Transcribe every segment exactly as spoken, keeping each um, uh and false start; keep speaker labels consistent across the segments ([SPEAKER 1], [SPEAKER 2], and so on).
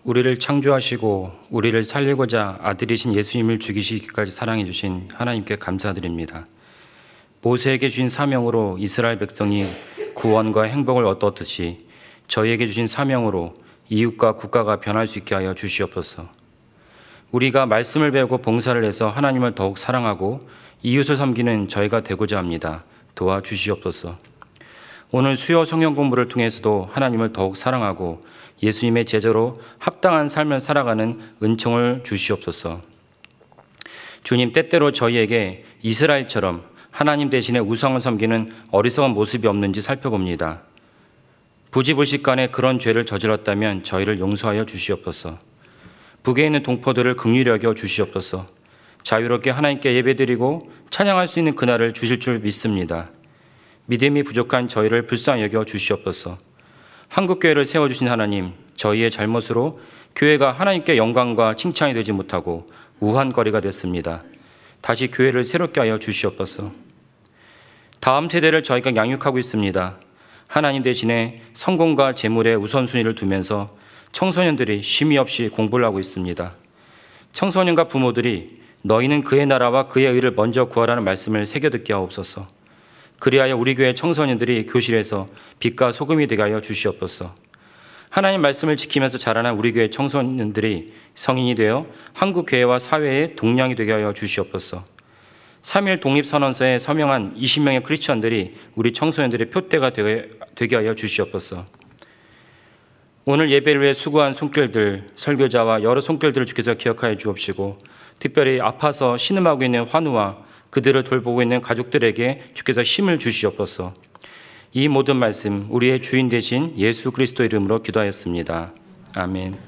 [SPEAKER 1] 우리를 창조하시고 우리를 살리고자 아들이신 예수님을 죽이시기까지 사랑해 주신 하나님께 감사드립니다. 모세에게 주신 사명으로 이스라엘 백성이 구원과 행복을 얻었듯이 저희에게 주신 사명으로 이웃과 국가가 변할 수 있게 하여 주시옵소서. 우리가 말씀을 배우고 봉사를 해서 하나님을 더욱 사랑하고 이웃을 섬기는 저희가 되고자 합니다. 도와주시옵소서. 오늘 수요 성경 공부를 통해서도 하나님을 더욱 사랑하고 예수님의 제자로 합당한 삶을 살아가는 은총을 주시옵소서. 주님, 때때로 저희에게 이스라엘처럼 하나님 대신에 우상을 섬기는 어리석은 모습이 없는지 살펴봅니다. 부지불식간에 그런 죄를 저질렀다면 저희를 용서하여 주시옵소서. 북에 있는 동포들을 긍휼히 여겨 주시옵소서. 자유롭게 하나님께 예배드리고 찬양할 수 있는 그날을 주실 줄 믿습니다. 믿음이 부족한 저희를 불쌍히 여겨 주시옵소서. 한국교회를 세워주신 하나님, 저희의 잘못으로 교회가 하나님께 영광과 칭찬이 되지 못하고 우환거리가 됐습니다. 다시 교회를 새롭게 하여 주시옵소서. 다음 세대를 저희가 양육하고 있습니다. 하나님 대신에 성공과 재물의 우선순위를 두면서 청소년들이 쉼이 없이 공부를 하고 있습니다. 청소년과 부모들이 너희는 그의 나라와 그의 의를 먼저 구하라는 말씀을 새겨듣게 하옵소서. 그리하여 우리 교회 청소년들이 교실에서 빛과 소금이 되게 하여 주시옵소서. 하나님 말씀을 지키면서 자라난 우리 교회 청소년들이 성인이 되어 한국 교회와 사회의 동량이 되게 하여 주시옵소서. 삼일 독립선언서에 서명한 이십 명의 크리스천들이 우리 청소년들의 표대가 되게 하여 주시옵소서. 오늘 예배를 위해 수고한 손길들, 설교자와 여러 손길들을 주께서 기억하여 주옵시고, 특별히 아파서 신음하고 있는 환우와 그들을 돌보고 있는 가족들에게 주께서 힘을 주시옵소서. 이 모든 말씀 우리의 주인 되신 예수 그리스도 이름으로 기도하였습니다. 아멘.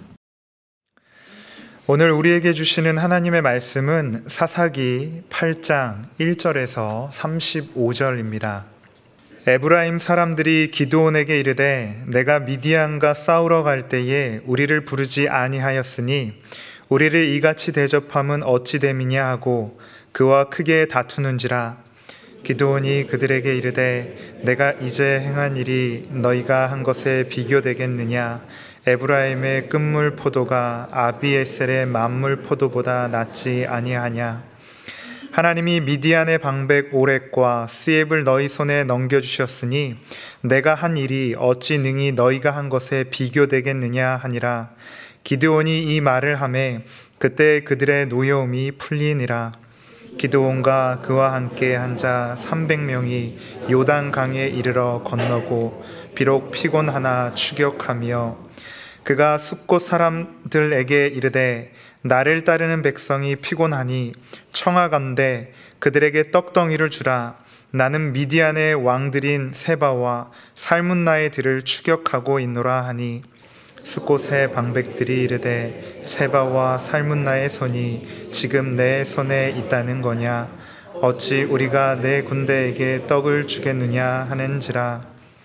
[SPEAKER 2] 오늘 우리에게 주시는 하나님의 말씀은 사사기 팔 장 일 절에서 삼십오 절입니다. 에브라임 사람들이 기드온에게 이르되 내가 미디안과 싸우러 갈 때에 우리를 부르지 아니하였으니 우리를 이같이 대접함은 어찌 됨이냐 하고 그와 크게 다투는지라. 기드온이 그들에게 이르되 내가 이제 행한 일이 너희가 한 것에 비교되겠느냐. 에브라임의 끝물 포도가 아비에셀의 만물 포도보다 낫지 아니하냐. 하나님이 미디안의 방백 오렉과 스엡을 너희 손에 넘겨주셨으니 내가 한 일이 어찌 능히 너희가 한 것에 비교되겠느냐 하니라. 기드온이 이 말을 하매 그때 그들의 노여움이 풀리니라. 기드온과 그와 함께 한 자 삼백 명이 요단강에 이르러 건너고 비록 피곤하나 추격하며 그가 숫곳 사람들에게 이르되 나를 따르는 백성이 피곤하니 청하건대 그들에게 떡덩이를 주라. 나는 미디안의 왕들인 세바와 살문나의 들을 추격하고 있노라 하니 숫곳의 방백들이 이르되 세바와 살문나의 손이 지금 내 손에 있다는 거냐. 어찌 우리가 내 군대에게 떡을 주겠느냐 하는지라.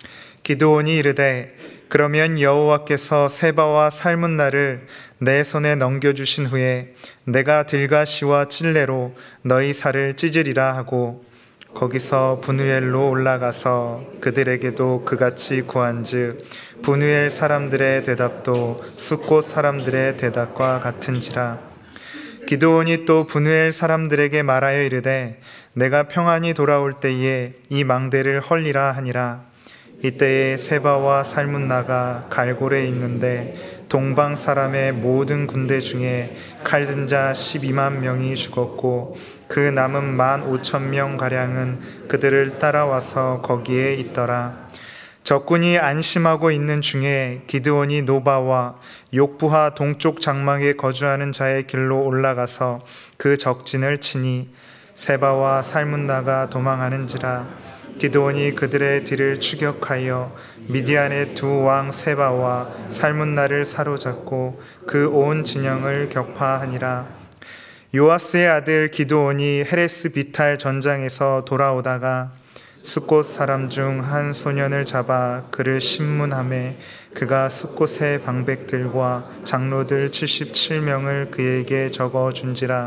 [SPEAKER 2] 기드온이 이르되 그러면 여호와께서 세바와 살문나를 내 손에 넘겨주신 후에 내가 들가시와 찔레로 너희 살을 찢으리라 하고 거기서 브누엘로 올라가서 그들에게도 그같이 구한즉 브누엘 사람들의 대답도 숫곳 사람들의 대답과 같은지라. 기드온이 또 브누엘 사람들에게 말하여 이르되 내가 평안히 돌아올 때에 이 망대를 헐리라 하니라. 이때에 세바와 살문나가 갈골에 있는데 동방 사람의 모든 군대 중에 칼든 자 십이만 명이 죽었고 그 남은 만 오천 명 가량은 그들을 따라와서 거기에 있더라. 적군이 안심하고 있는 중에 기드온이 노바와 욕부하 동쪽 장막에 거주하는 자의 길로 올라가서 그 적진을 치니 세바와 살문나가 도망하는지라. 기드온이 그들의 뒤를 추격하여 미디안의 두 왕 세바와 살문나를 사로잡고 그 온 진영을 격파하니라. 요아스의 아들 기드온이 헤레스 비탈 전장에서 돌아오다가 숫곳 사람 중 한 소년을 잡아 그를 신문하매 그가 숫곳의 방백들과 장로들 칠십칠 명을 그에게 적어준지라.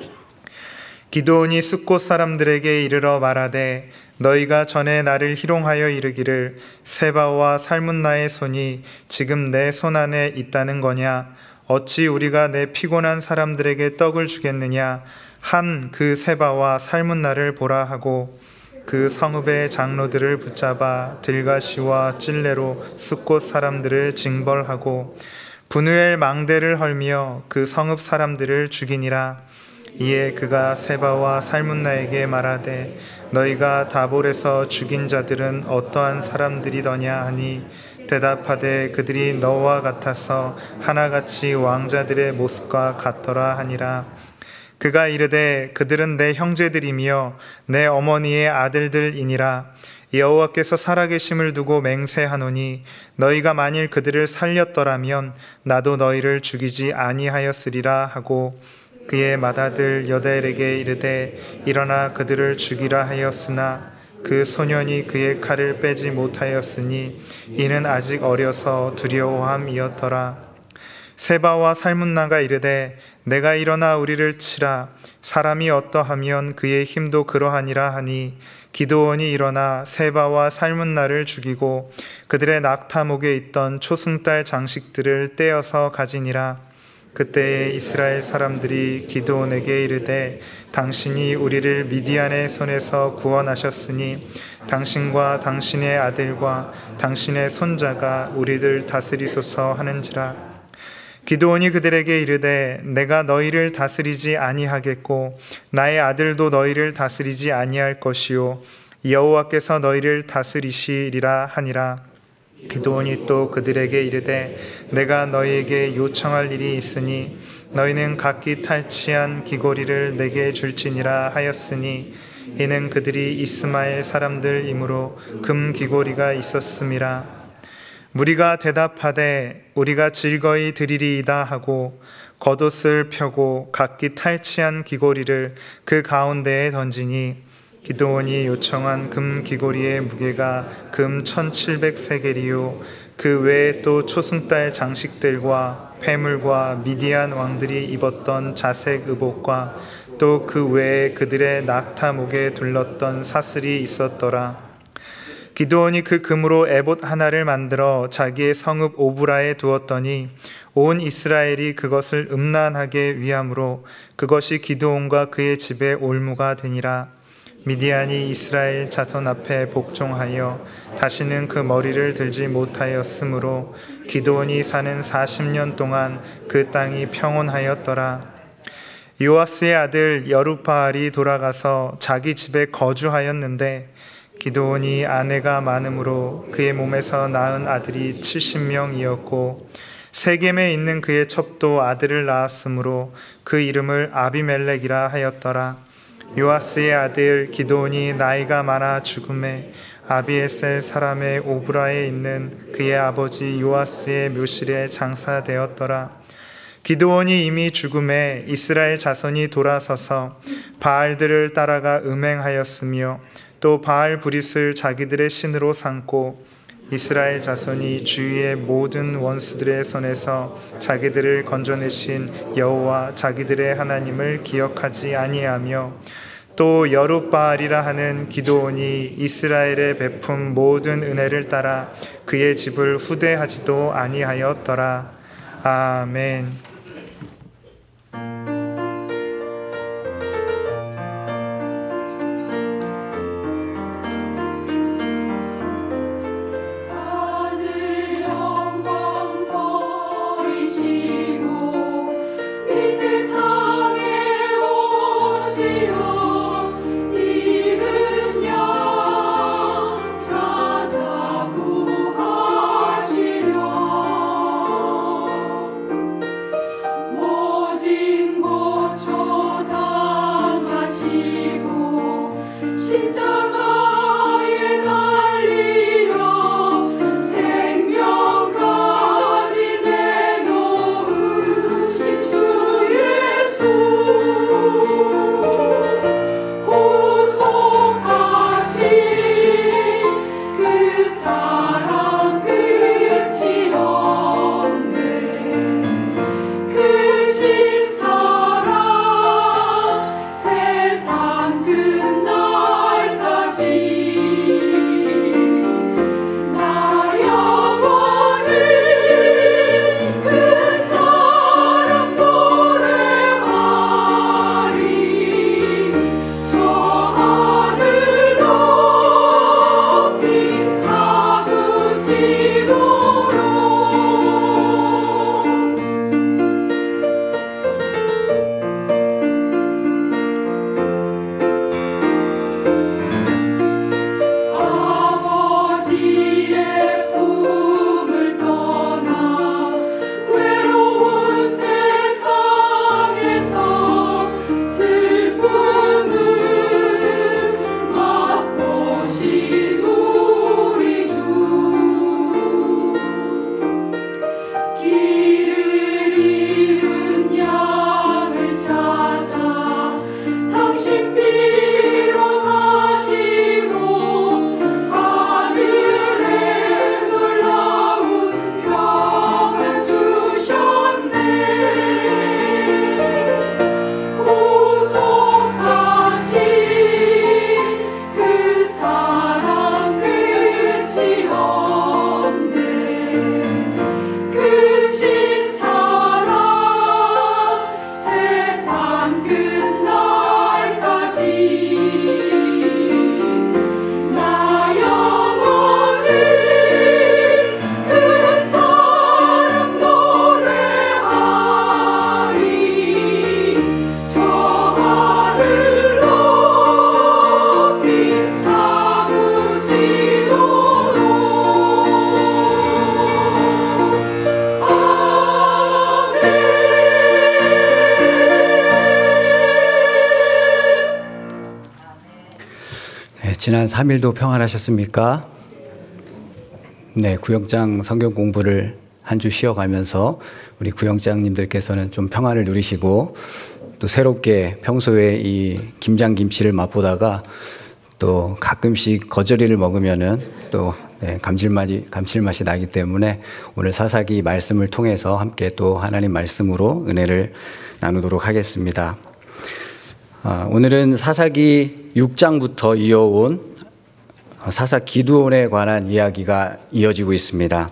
[SPEAKER 2] 기드온이 숫곳 사람들에게 이르러 말하되 너희가 전에 나를 희롱하여 이르기를 세바와 살문나의 손이 지금 내 손 안에 있다는 거냐. 어찌 우리가 내 피곤한 사람들에게 떡을 주겠느냐? 한 그 세바와 삶은 날을 보라 하고 그 성읍의 장로들을 붙잡아 들가시와 찔레로 숫곳 사람들을 징벌하고 분우엘 망대를 헐며 그 성읍 사람들을 죽이니라. 이에 그가 세바와 살문나에게 말하되 너희가 다볼에서 죽인 자들은 어떠한 사람들이더냐 하니 대답하되 그들이 너와 같아서 하나같이 왕자들의 모습과 같더라 하니라. 그가 이르되 그들은 내 형제들이며 내 어머니의 아들들이니라. 여호와께서 살아계심을 두고 맹세하노니 너희가 만일 그들을 살렸더라면 나도 너희를 죽이지 아니하였으리라 하고 그의 맏아들 여다엘에게 이르되 일어나 그들을 죽이라 하였으나 그 소년이 그의 칼을 빼지 못하였으니 이는 아직 어려서 두려워함이었더라. 세바와 살문나가 이르되 내가 일어나 우리를 치라. 사람이 어떠하면 그의 힘도 그러하니라 하니 기드온이 일어나 세바와 살문나를 죽이고 그들의 낙타목에 있던 초승달 장식들을 떼어서 가지니라. 그때에 이스라엘 사람들이 기드온에게 이르되 당신이 우리를 미디안의 손에서 구원하셨으니 당신과 당신의 아들과 당신의 손자가 우리를 다스리소서 하는지라. 기드온이 그들에게 이르되 내가 너희를 다스리지 아니하겠고 나의 아들도 너희를 다스리지 아니할 것이요 여호와께서 너희를 다스리시리라 하니라. 기드온이 또 그들에게 이르되 내가 너희에게 요청할 일이 있으니 너희는 각기 탈취한 귀고리를 내게 줄지니라 하였으니 이는 그들이 이스마엘 사람들이므로 금 귀고리가 있었음이라. 무리가 대답하되 우리가 즐거이 드리리이다 하고 겉옷을 펴고 각기 탈취한 귀고리를 그 가운데에 던지니 기드온이 요청한 금 귀고리의 무게가 금 천칠백 세겔이요 그 외에 또 초승달 장식들과 폐물과 미디안 왕들이 입었던 자색 의복과 또 그 외에 그들의 낙타 목에 둘렀던 사슬이 있었더라. 기드온이 그 금으로 에봇 하나를 만들어 자기의 성읍 오브라에 두었더니 온 이스라엘이 그것을 음란하게 위함으로 그것이 기드온과 그의 집의 올무가 되니라. 미디안이 이스라엘 자손 앞에 복종하여 다시는 그 머리를 들지 못하였으므로 기드온이 사는 사십 년 동안 그 땅이 평온하였더라. 요아스의 아들 여룹바알이 돌아가서 자기 집에 거주하였는데 기드온이 아내가 많으므로 그의 몸에서 낳은 아들이 칠십 명이었고 세겜에 있는 그의 첩도 아들을 낳았으므로 그 이름을 아비멜렉이라 하였더라. 요아스의 아들 기드온이 나이가 많아 죽음에 아비에셀 사람의 오브라에 있는 그의 아버지 요아스의 묘실에 장사되었더라. 기드온이 이미 죽음에 이스라엘 자손이 돌아서서 바알들을 따라가 음행하였으며 또 바알 브릿을 자기들의 신으로 삼고 이스라엘 자손이 주위의 모든 원수들의 손에서 자기들을 건져내신 여호와 자기들의 하나님을 기억하지 아니하며 또 여룹바알이라 하는 기드온이 이스라엘에 베푼 모든 은혜를 따라 그의 집을 후대하지도 아니하였더라. 아멘.
[SPEAKER 3] 지난 삼 일도 평안하셨습니까? 네, 구역장 성경 공부를 한 주 쉬어가면서 우리 구역장님들께서는 좀 평안을 누리시고 또 새롭게 평소에 이 김장김치를 맛보다가 또 가끔씩 겉절이를 먹으면은 또 네, 감칠맛이, 감칠맛이 나기 때문에 오늘 사사기 말씀을 통해서 함께 또 하나님 말씀으로 은혜를 나누도록 하겠습니다. 아, 오늘은 사사기 육 장부터 이어온 사사 기드온에 관한 이야기가 이어지고 있습니다.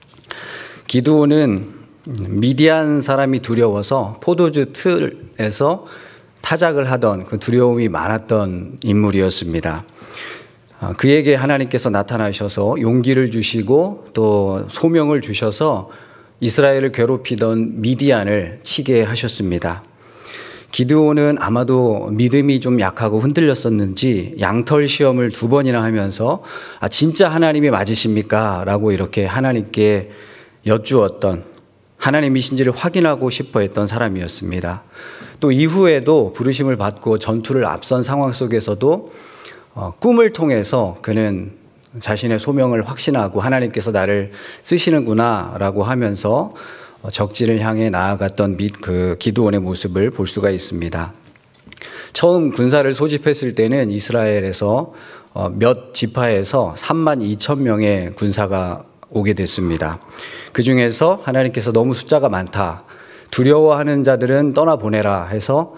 [SPEAKER 3] 기드온은 미디안 사람이 두려워서 포도주 틀에서 타작을 하던 그 두려움이 많았던 인물이었습니다. 그에게 하나님께서 나타나셔서 용기를 주시고 또 소명을 주셔서 이스라엘을 괴롭히던 미디안을 치게 하셨습니다. 기드온은 아마도 믿음이 좀 약하고 흔들렸었는지 양털 시험을 두 번이나 하면서 아, 진짜 하나님이 맞으십니까? 라고 이렇게 하나님께 여쭈었던, 하나님이신지를 확인하고 싶어 했던 사람이었습니다. 또 이후에도 부르심을 받고 전투를 앞선 상황 속에서도 어, 꿈을 통해서 그는 자신의 소명을 확신하고 하나님께서 나를 쓰시는구나 라고 하면서 적진을 향해 나아갔던 그 기드온의 모습을 볼 수가 있습니다. 처음 군사를 소집했을 때는 이스라엘에서 몇 지파에서 삼만 이천 명의 군사가 오게 됐습니다. 그 중에서 하나님께서 너무 숫자가 많다, 두려워하는 자들은 떠나보내라 해서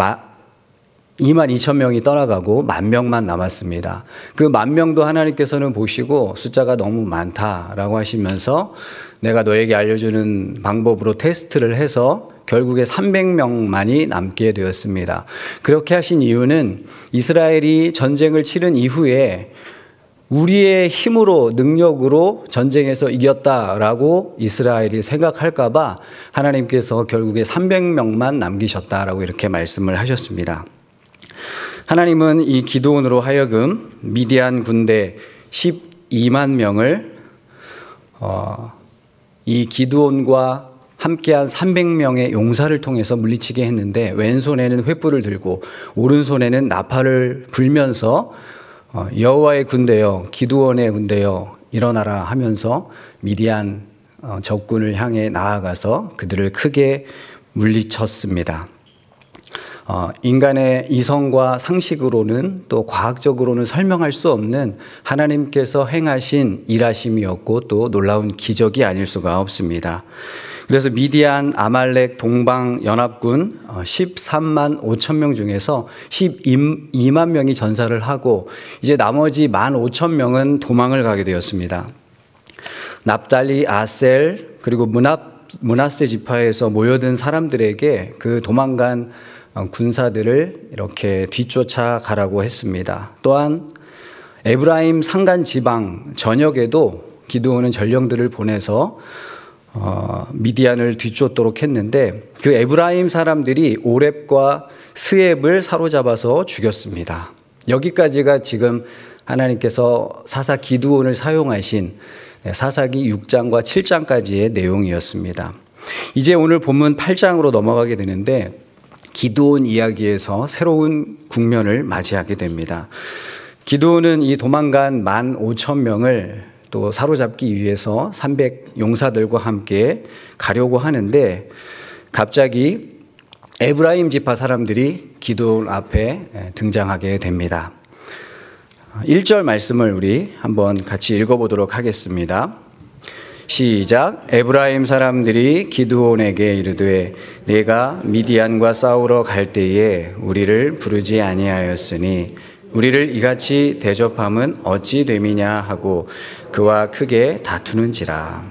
[SPEAKER 3] 이만 이천 명이 떠나가고 만 명만 남았습니다. 그 만 명도 하나님께서는 보시고 숫자가 너무 많다라고 하시면서 내가 너에게 알려주는 방법으로 테스트를 해서 결국에 삼백 명만이 남게 되었습니다. 그렇게 하신 이유는 이스라엘이 전쟁을 치른 이후에 우리의 힘으로 능력으로 전쟁에서 이겼다라고 이스라엘이 생각할까 봐 하나님께서 결국에 삼백 명만 남기셨다라고 이렇게 말씀을 하셨습니다. 하나님은 이 기드온으로 하여금 미디안 군대 십이만 명을 어, 이 기드온과 함께한 삼백 명의 용사를 통해서 물리치게 했는데 왼손에는 횃불을 들고 오른손에는 나팔을 불면서 어, 여호와의 군대여, 기드온의 군대여 일어나라 하면서 미디안 어, 적군을 향해 나아가서 그들을 크게 물리쳤습니다. 어, 인간의 이성과 상식으로는 또 과학적으로는 설명할 수 없는 하나님께서 행하신 일하심이었고 또 놀라운 기적이 아닐 수가 없습니다. 그래서 미디안, 아말렉, 동방 연합군 십삼만 오천 명 중에서 십이만 명이 전사를 하고 이제 나머지 만 오천 명은 도망을 가게 되었습니다. 납달리, 아셀 그리고 문하, 문하세 지파에서 모여든 사람들에게 그 도망간 군사들을 이렇게 뒤쫓아 가라고 했습니다. 또한 에브라임 산간 지방 전역에도 기드온은 전령들을 보내서 어, 미디안을 뒤쫓도록 했는데 그 에브라임 사람들이 오렙과 스엡을 사로잡아서 죽였습니다. 여기까지가 지금 하나님께서 사사 기드온을 사용하신 사사기 육 장과 칠 장까지의 내용이었습니다. 이제 오늘 본문 팔 장으로 넘어가게 되는데 기드온 이야기에서 새로운 국면을 맞이하게 됩니다. 기드온은 이 도망간 만 오천 명을 또 사로잡기 위해서 삼백 용사들과 함께 가려고 하는데 갑자기 에브라임 지파 사람들이 기드온 앞에 등장하게 됩니다. 일 절 말씀을 우리 한번 같이 읽어보도록 하겠습니다. 시작. 에브라임 사람들이 기드온에게 이르되 내가 미디안과 싸우러 갈 때에 우리를 부르지 아니하였으니 우리를 이같이 대접함은 어찌 됨이냐 하고 그와 크게 다투는지라.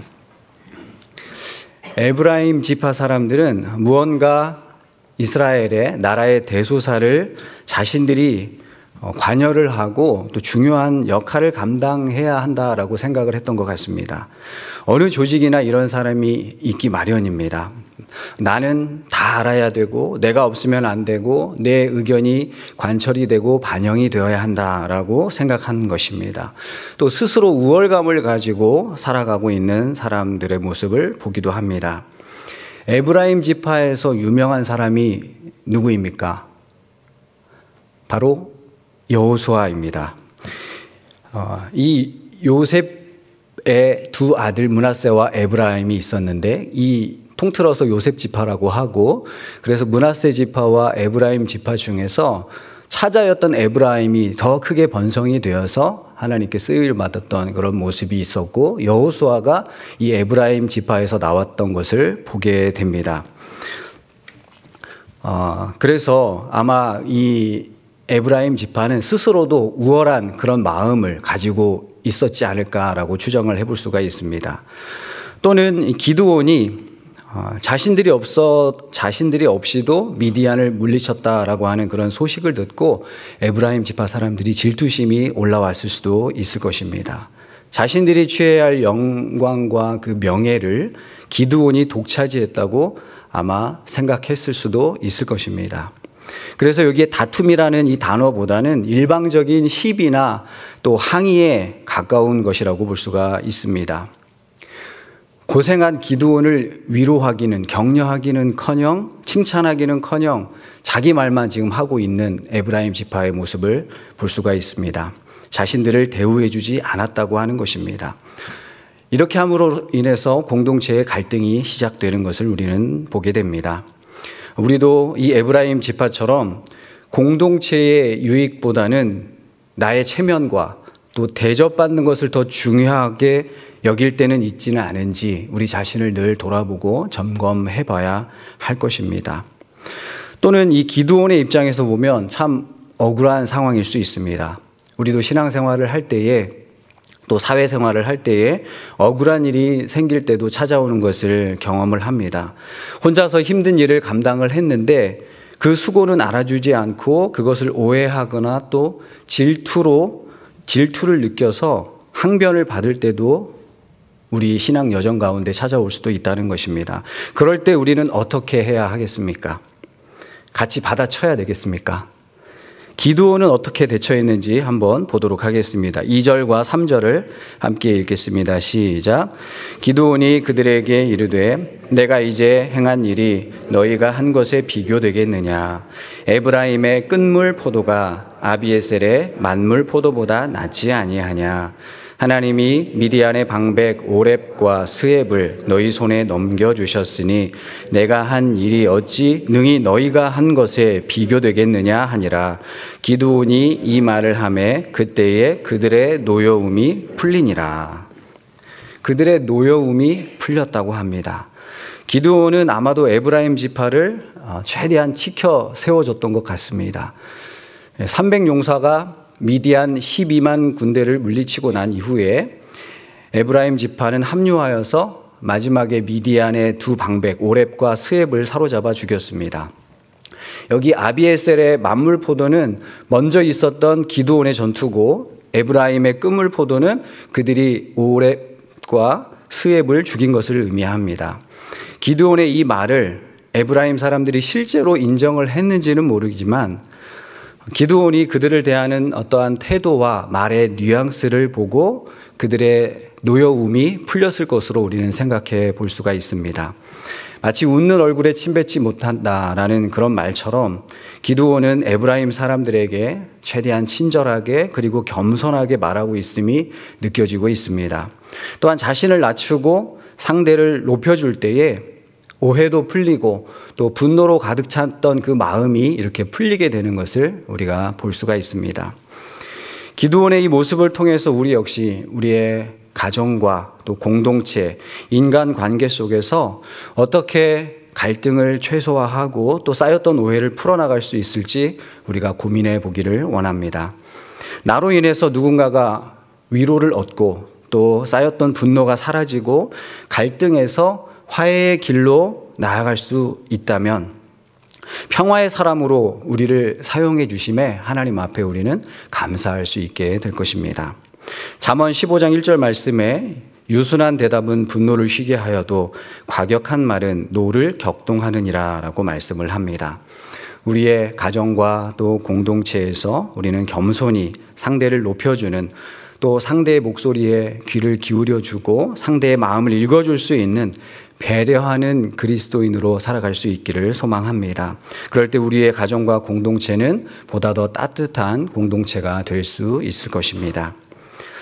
[SPEAKER 3] 에브라임 지파 사람들은 무언가 이스라엘의 나라의 대소사를 자신들이 관여를 하고 또 중요한 역할을 감당해야 한다라고 생각을 했던 것 같습니다. 어느 조직이나 이런 사람이 있기 마련입니다. 나는 다 알아야 되고 내가 없으면 안 되고 내 의견이 관철이 되고 반영이 되어야 한다라고 생각한 것입니다. 또 스스로 우월감을 가지고 살아가고 있는 사람들의 모습을 보기도 합니다. 에브라임 지파에서 유명한 사람이 누구입니까? 바로 여호수아입니다. 어, 이 요셉의 두 아들 므낫세와 에브라임이 있었는데 이 통틀어서 요셉 지파라고 하고, 그래서 므낫세 지파와 에브라임 지파 중에서 차자였던 에브라임이 더 크게 번성이 되어서 하나님께 쓰임을 받았던 그런 모습이 있었고, 여호수아가 이 에브라임 지파에서 나왔던 것을 보게 됩니다. 어, 그래서 아마 이 에브라임 지파는 스스로도 우월한 그런 마음을 가지고 있었지 않을까라고 추정을 해볼 수가 있습니다. 또는 기드온이 자신들이 없어 자신들이 없이도 미디안을 물리쳤다라고 하는 그런 소식을 듣고 에브라임 지파 사람들이 질투심이 올라왔을 수도 있을 것입니다. 자신들이 취해야 할 영광과 그 명예를 기드온이 독차지했다고 아마 생각했을 수도 있을 것입니다. 그래서 여기에 다툼이라는 이 단어보다는 일방적인 시비나 또 항의에 가까운 것이라고 볼 수가 있습니다. 고생한 기드온을 위로하기는, 격려하기는커녕 칭찬하기는커녕 자기 말만 지금 하고 있는 에브라임 지파의 모습을 볼 수가 있습니다. 자신들을 대우해주지 않았다고 하는 것입니다. 이렇게 함으로 인해서 공동체의 갈등이 시작되는 것을 우리는 보게 됩니다. 우리도 이 에브라임 지파처럼 공동체의 유익보다는 나의 체면과 또 대접받는 것을 더 중요하게 여길 때는 있지는 않은지 우리 자신을 늘 돌아보고 점검해 봐야 할 것입니다. 또는 이 기드온의 입장에서 보면 참 억울한 상황일 수 있습니다. 우리도 신앙생활을 할 때에 또 사회생활을 할 때에 억울한 일이 생길 때도 찾아오는 것을 경험을 합니다. 혼자서 힘든 일을 감당을 했는데 그 수고는 알아주지 않고 그것을 오해하거나 또 질투로 질투를 느껴서 항변을 받을 때도 우리 신앙 여정 가운데 찾아올 수도 있다는 것입니다. 그럴 때 우리는 어떻게 해야 하겠습니까? 같이 받아쳐야 되겠습니까? 기드온은 어떻게 대처했는지 한번 보도록 하겠습니다. 이 절과 삼 절을 함께 읽겠습니다. 시작. 기드온이 그들에게 이르되 내가 이제 행한 일이 너희가 한 것에 비교되겠느냐. 에브라임의 끝물 포도가 아비에셀의 만물 포도보다 낫지 아니하냐. 하나님이 미디안의 방백 오렙과 스앱을 너희 손에 넘겨주셨으니 내가 한 일이 어찌 능히 너희가 한 것에 비교되겠느냐 하니라. 기드온이 이 말을 하매 그때에 그들의 노여움이 풀리니라. 그들의 노여움이 풀렸다고 합니다. 기드온은 아마도 에브라임 지파를 최대한 지켜 세워줬던 것 같습니다. 삼백 용사가 미디안 십이만 군대를 물리치고 난 이후에 에브라임 지파는 합류하여서 마지막에 미디안의 두 방백 오렙과 스앱을 사로잡아 죽였습니다. 여기 아비에셀의 만물 포도는 먼저 있었던 기드온의 전투고 에브라임의 끝물 포도는 그들이 오렙과 스앱을 죽인 것을 의미합니다. 기드온의 이 말을 에브라임 사람들이 실제로 인정을 했는지는 모르지만 기드온이 그들을 대하는 어떠한 태도와 말의 뉘앙스를 보고 그들의 노여움이 풀렸을 것으로 우리는 생각해 볼 수가 있습니다. 마치 웃는 얼굴에 침 뱉지 못한다라는 그런 말처럼 기드온은 에브라임 사람들에게 최대한 친절하게 그리고 겸손하게 말하고 있음이 느껴지고 있습니다. 또한 자신을 낮추고 상대를 높여줄 때에 오해도 풀리고 또 분노로 가득 찼던 그 마음이 이렇게 풀리게 되는 것을 우리가 볼 수가 있습니다. 기드온의 이 모습을 통해서 우리 역시 우리의 가정과 또 공동체, 인간 관계 속에서 어떻게 갈등을 최소화하고 또 쌓였던 오해를 풀어나갈 수 있을지 우리가 고민해 보기를 원합니다. 나로 인해서 누군가가 위로를 얻고 또 쌓였던 분노가 사라지고 갈등에서 화해의 길로 나아갈 수 있다면 평화의 사람으로 우리를 사용해 주심에 하나님 앞에 우리는 감사할 수 있게 될 것입니다. 잠언 십오 장 일 절 말씀에 유순한 대답은 분노를 쉬게 하여도 과격한 말은 노를 격동하느니라 라고 말씀을 합니다. 우리의 가정과 또 공동체에서 우리는 겸손히 상대를 높여주는 또 상대의 목소리에 귀를 기울여주고 상대의 마음을 읽어줄 수 있는 배려하는 그리스도인으로 살아갈 수 있기를 소망합니다. 그럴 때 우리의 가정과 공동체는 보다 더 따뜻한 공동체가 될 수 있을 것입니다.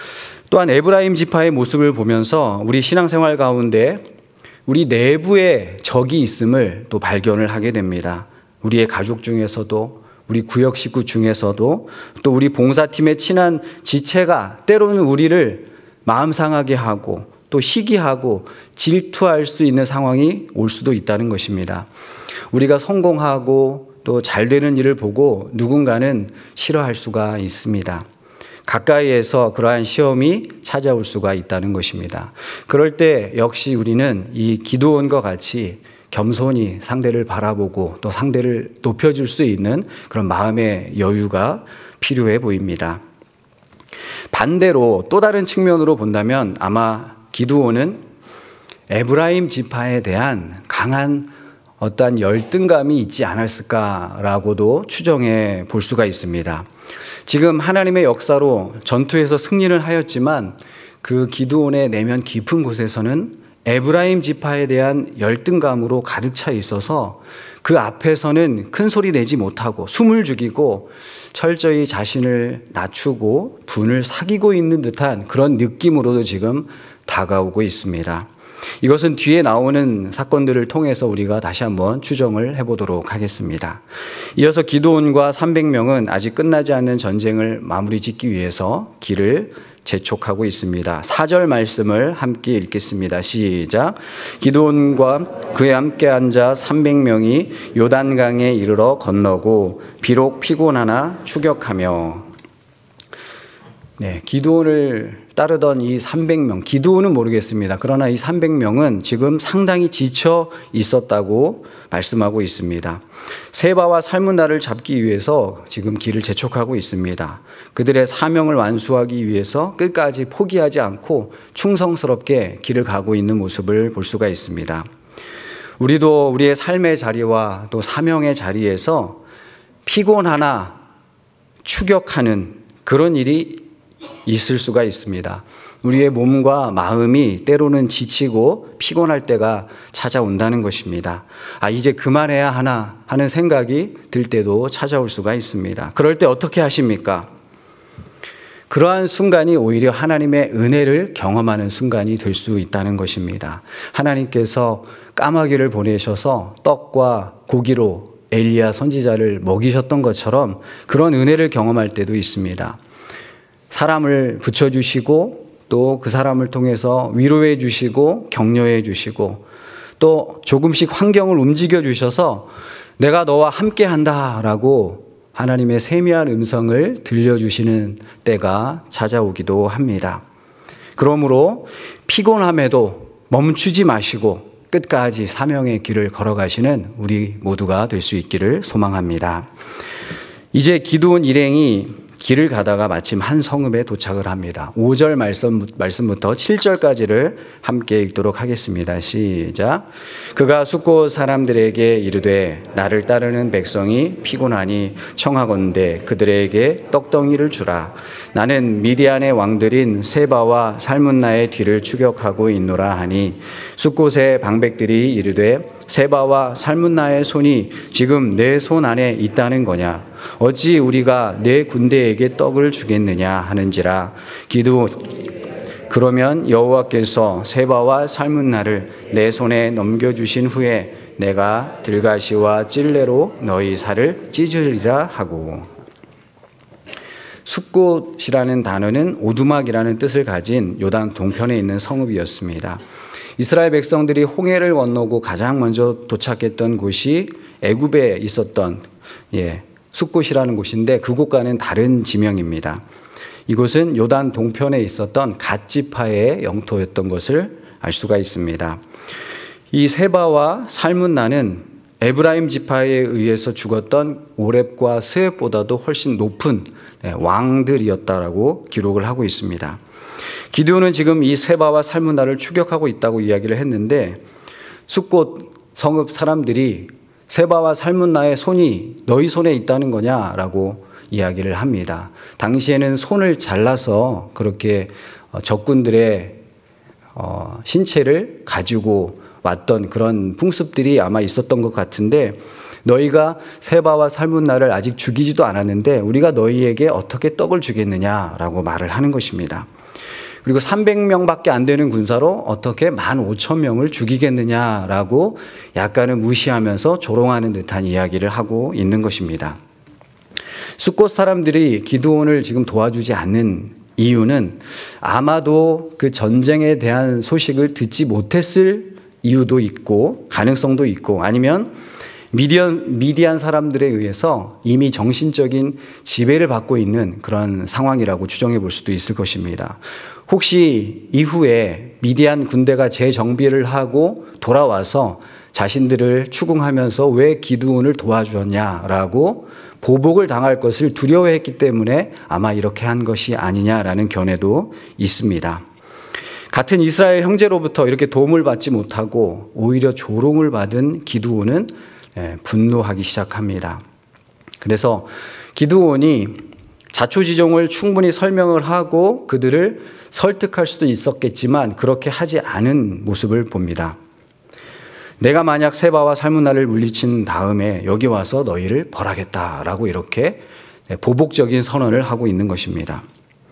[SPEAKER 3] 또한 에브라임 지파의 모습을 보면서 우리 신앙생활 가운데 우리 내부에 적이 있음을 또 발견을 하게 됩니다. 우리의 가족 중에서도, 우리 구역 식구 중에서도, 또 우리 봉사팀의 친한 지체가 때로는 우리를 마음 상하게 하고 또 시기하고 질투할 수 있는 상황이 올 수도 있다는 것입니다. 우리가 성공하고 또 잘 되는 일을 보고 누군가는 싫어할 수가 있습니다. 가까이에서 그러한 시험이 찾아올 수가 있다는 것입니다. 그럴 때 역시 우리는 이 기드온과 같이 겸손히 상대를 바라보고 또 상대를 높여줄 수 있는 그런 마음의 여유가 필요해 보입니다. 반대로 또 다른 측면으로 본다면 아마 기드온은 에브라임 지파에 대한 강한 어떠한 열등감이 있지 않았을까라고도 추정해 볼 수가 있습니다. 지금 하나님의 역사로 전투에서 승리를 하였지만 그 기드온의 내면 깊은 곳에서는 에브라임 지파에 대한 열등감으로 가득 차 있어서 그 앞에서는 큰 소리 내지 못하고 숨을 죽이고 철저히 자신을 낮추고 분을 사귀고 있는 듯한 그런 느낌으로도 지금 다가오고 있습니다. 이것은 뒤에 나오는 사건들을 통해서 우리가 다시 한번 추정을 해보도록 하겠습니다. 이어서 기드온과 삼백 명은 아직 끝나지 않는 전쟁을 마무리 짓기 위해서 길을 재촉하고 있습니다. 사 절 말씀을 함께 읽겠습니다. 시작. 기드온과 그에 함께 앉아 삼백 명이 요단강에 이르러 건너고 비록 피곤하나 추격하며. 네, 기드온을 따르던 이 삼백 명, 기드온은 모르겠습니다. 그러나 이 삼백 명은 지금 상당히 지쳐 있었다고 말씀하고 있습니다. 세바와 살문나를 잡기 위해서 지금 길을 재촉하고 있습니다. 그들의 사명을 완수하기 위해서 끝까지 포기하지 않고 충성스럽게 길을 가고 있는 모습을 볼 수가 있습니다. 우리도 우리의 삶의 자리와 또 사명의 자리에서 피곤하나 추격하는 그런 일이 있을 수가 있습니다. 우리의 몸과 마음이 때로는 지치고 피곤할 때가 찾아온다는 것입니다. 아, 이제 그만해야 하나 하는 생각이 들 때도 찾아올 수가 있습니다. 그럴 때 어떻게 하십니까? 그러한 순간이 오히려 하나님의 은혜를 경험하는 순간이 될 수 있다는 것입니다. 하나님께서 까마귀를 보내셔서 떡과 고기로 엘리야 선지자를 먹이셨던 것처럼 그런 은혜를 경험할 때도 있습니다. 사람을 붙여주시고 또 그 사람을 통해서 위로해 주시고 격려해 주시고 또 조금씩 환경을 움직여 주셔서 내가 너와 함께 한다라고 하나님의 세미한 음성을 들려주시는 때가 찾아오기도 합니다. 그러므로 피곤함에도 멈추지 마시고 끝까지 사명의 길을 걸어가시는 우리 모두가 될 수 있기를 소망합니다. 이제 기드온 일행이 길을 가다가 마침 한 성읍에 도착을 합니다. 오 절 말씀, 말씀부터 칠 절까지를 함께 읽도록 하겠습니다. 시작. 그가 숫곳 사람들에게 이르되 나를 따르는 백성이 피곤하니 청하건대 그들에게 떡덩이를 주라. 나는 미디안의 왕들인 세바와 살문나의 뒤를 추격하고 있노라 하니 숫곳의 방백들이 이르되 세바와 살문나의 손이 지금 내 손 안에 있다는 거냐? 어찌 우리가 내 군대에게 떡을 주겠느냐 하는지라. 기드온 그러면 여호와께서 세바와 살문나를 내 손에 넘겨주신 후에 내가 들가시와 찔레로 너희 살을 찢으리라 하고. 숫곳이라는 단어는 오두막이라는 뜻을 가진 요단 동편에 있는 성읍이었습니다. 이스라엘 백성들이 홍해를 건너고 가장 먼저 도착했던 곳이 애굽에 있었던 예, 숫곳이라는 곳인데 그곳과는 다른 지명입니다. 이곳은 요단 동편에 있었던 갓 지파의 영토였던 것을 알 수가 있습니다. 이 세바와 살문나는 에브라임 지파에 의해서 죽었던 오렙과 스웹보다도 훨씬 높은 왕들이었다라고 기록을 하고 있습니다. 기드온은 지금 이 세바와 살문나를 추격하고 있다고 이야기를 했는데 숫곳 성읍 사람들이 세바와 살문나의 손이 너희 손에 있다는 거냐라고 이야기를 합니다. 당시에는 손을 잘라서 그렇게 적군들의 신체를 가지고 왔던 그런 풍습들이 아마 있었던 것 같은데 너희가 세바와 살문나를 아직 죽이지도 않았는데 우리가 너희에게 어떻게 떡을 주겠느냐라고 말을 하는 것입니다. 그리고 삼백 명밖에 안 되는 군사로 어떻게 만 오천 명을 죽이겠느냐라고 약간은 무시하면서 조롱하는 듯한 이야기를 하고 있는 것입니다. 숫곳 사람들이 기드온을 지금 도와주지 않는 이유는 아마도 그 전쟁에 대한 소식을 듣지 못했을 이유도 있고 가능성도 있고, 아니면 미디안, 미디안 사람들에 의해서 이미 정신적인 지배를 받고 있는 그런 상황이라고 추정해 볼 수도 있을 것입니다. 혹시 이후에 미디안 군대가 재정비를 하고 돌아와서 자신들을 추궁하면서 왜 기드온을 도와주었냐라고 보복을 당할 것을 두려워했기 때문에 아마 이렇게 한 것이 아니냐라는 견해도 있습니다. 같은 이스라엘 형제로부터 이렇게 도움을 받지 못하고 오히려 조롱을 받은 기드온은 분노하기 시작합니다. 그래서 기드온이 자초지종을 충분히 설명을 하고 그들을 설득할 수도 있었겠지만 그렇게 하지 않은 모습을 봅니다. 내가 만약 세바와 살문나를 물리친 다음에 여기 와서 너희를 벌하겠다라고 이렇게 보복적인 선언을 하고 있는 것입니다.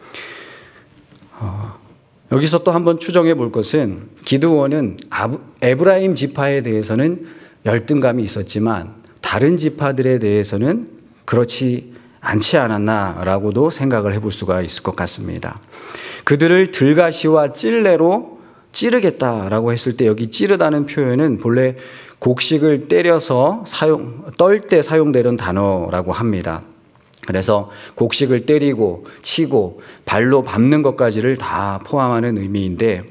[SPEAKER 3] 어, 여기서 또 한번 추정해 볼 것은 기드온은 에브라임 지파에 대해서는 열등감이 있었지만 다른 지파들에 대해서는 그렇지 않지 않았나라고도 생각을 해볼 수가 있을 것 같습니다. 그들을 들가시와 찔레로 찌르겠다라고 했을 때 여기 찌르다는 표현은 본래 곡식을 때려서 사용, 떨 때 사용되는 단어라고 합니다. 그래서 곡식을 때리고 치고 발로 밟는 것까지를 다 포함하는 의미인데,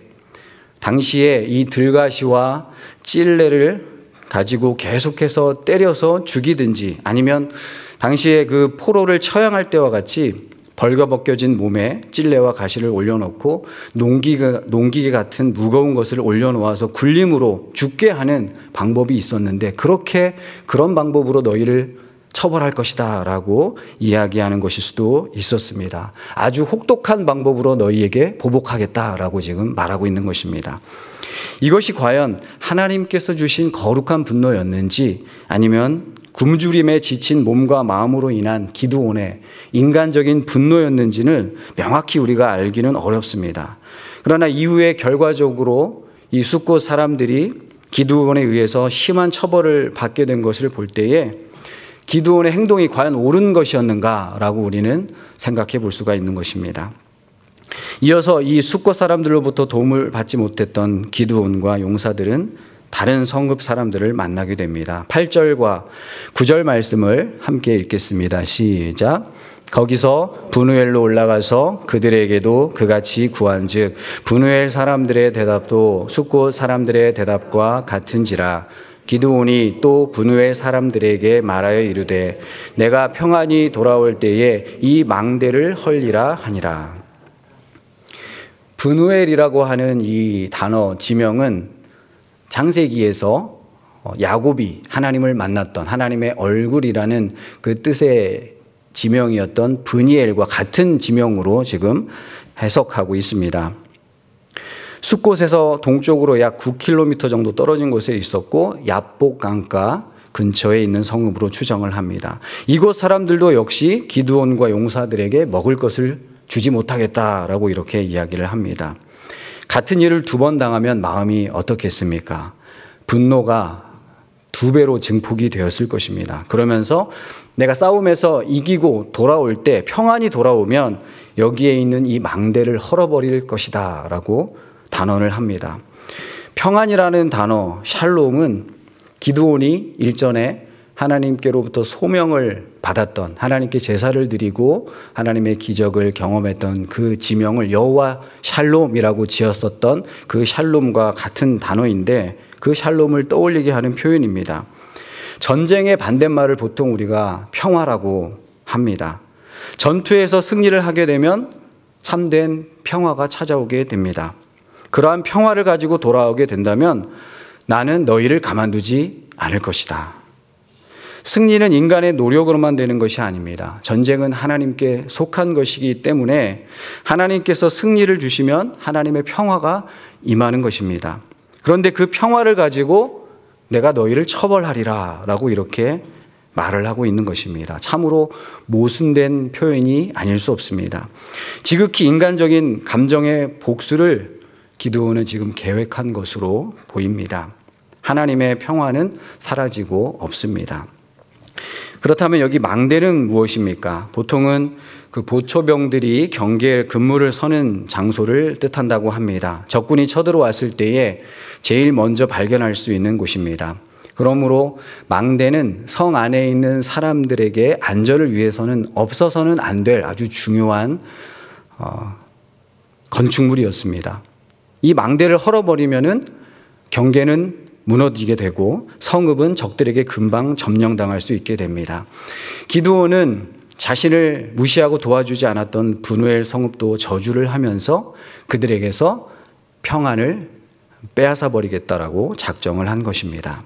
[SPEAKER 3] 당시에 이 들가시와 찔레를 가지고 계속해서 때려서 죽이든지, 아니면 당시에 그 포로를 처형할 때와 같이 벌거벗겨진 몸에 찔레와 가시를 올려놓고 농기계, 농기계 같은 무거운 것을 올려놓아서 굴림으로 죽게 하는 방법이 있었는데, 그렇게 그런 방법으로 너희를 처벌할 것이다 라고 이야기하는 것일 수도 있었습니다. 아주 혹독한 방법으로 너희에게 보복하겠다라고 지금 말하고 있는 것입니다. 이것이 과연 하나님께서 주신 거룩한 분노였는지, 아니면 굶주림에 지친 몸과 마음으로 인한 기드온의 인간적인 분노였는지는 명확히 우리가 알기는 어렵습니다. 그러나 이후에 결과적으로 이 숫곳 사람들이 기드온에 의해서 심한 처벌을 받게 된 것을 볼 때에 기드온의 행동이 과연 옳은 것이었는가라고 우리는 생각해 볼 수가 있는 것입니다. 이어서 이 숫곳 사람들로부터 도움을 받지 못했던 기드온과 용사들은 다른 성읍 사람들을 만나게 됩니다. 팔 절과 구 절 말씀을 함께 읽겠습니다. 시작. 거기서 브누엘로 올라가서 그들에게도 그같이 구한즉 브누엘 사람들의 대답도 숫곳 사람들의 대답과 같은지라. 기드온이 또 브누엘 사람들에게 말하여 이르되 내가 평안히 돌아올 때에 이 망대를 헐리라 하니라. 브누엘이라고 하는 이 단어 지명은 창세기에서 야곱이 하나님을 만났던 하나님의 얼굴이라는 그 뜻의 지명이었던 브니엘과 같은 지명으로 지금 해석하고 있습니다. 숫곳에서 동쪽으로 약 구 킬로미터 정도 떨어진 곳에 있었고 야복 강가 근처에 있는 성읍으로 추정을 합니다. 이곳 사람들도 역시 기드온과 용사들에게 먹을 것을 주지 못하겠다라고 이렇게 이야기를 합니다. 같은 일을 두 번 당하면 마음이 어떻겠습니까? 분노가 두 배로 증폭이 되었을 것입니다. 그러면서 내가 싸움에서 이기고 돌아올 때 평안히 돌아오면 여기에 있는 이 망대를 헐어버릴 것이다 라고 단언을 합니다. 평안이라는 단어 샬롬은 기드온이 일전에 하나님께로부터 소명을 받았던, 하나님께 제사를 드리고 하나님의 기적을 경험했던 그 지명을 여호와 샬롬이라고 지었었던 그 샬롬과 같은 단어인데, 그 샬롬을 떠올리게 하는 표현입니다. 전쟁의 반대말을 보통 우리가 평화라고 합니다. 전투에서 승리를 하게 되면 참된 평화가 찾아오게 됩니다. 그러한 평화를 가지고 돌아오게 된다면 나는 너희를 가만두지 않을 것이다. 승리는 인간의 노력으로만 되는 것이 아닙니다. 전쟁은 하나님께 속한 것이기 때문에 하나님께서 승리를 주시면 하나님의 평화가 임하는 것입니다. 그런데 그 평화를 가지고 내가 너희를 처벌하리라 라고 이렇게 말을 하고 있는 것입니다. 참으로 모순된 표현이 아닐 수 없습니다. 지극히 인간적인 감정의 복수를 기드온은 지금 계획한 것으로 보입니다. 하나님의 평화는 사라지고 없습니다. 그렇다면 여기 망대는 무엇입니까? 보통은 그 보초병들이 경계 근무를 서는 장소를 뜻한다고 합니다. 적군이 쳐들어왔을 때에 제일 먼저 발견할 수 있는 곳입니다. 그러므로 망대는 성 안에 있는 사람들에게 안전을 위해서는 없어서는 안 될 아주 중요한 어, 건축물이었습니다. 이 망대를 헐어버리면은 경계는 무너지게 되고 성읍은 적들에게 금방 점령당할 수 있게 됩니다. 기드온은 자신을 무시하고 도와주지 않았던 브누엘 성읍도 저주를 하면서 그들에게서 평안을 빼앗아 버리겠다라고 작정을 한 것입니다.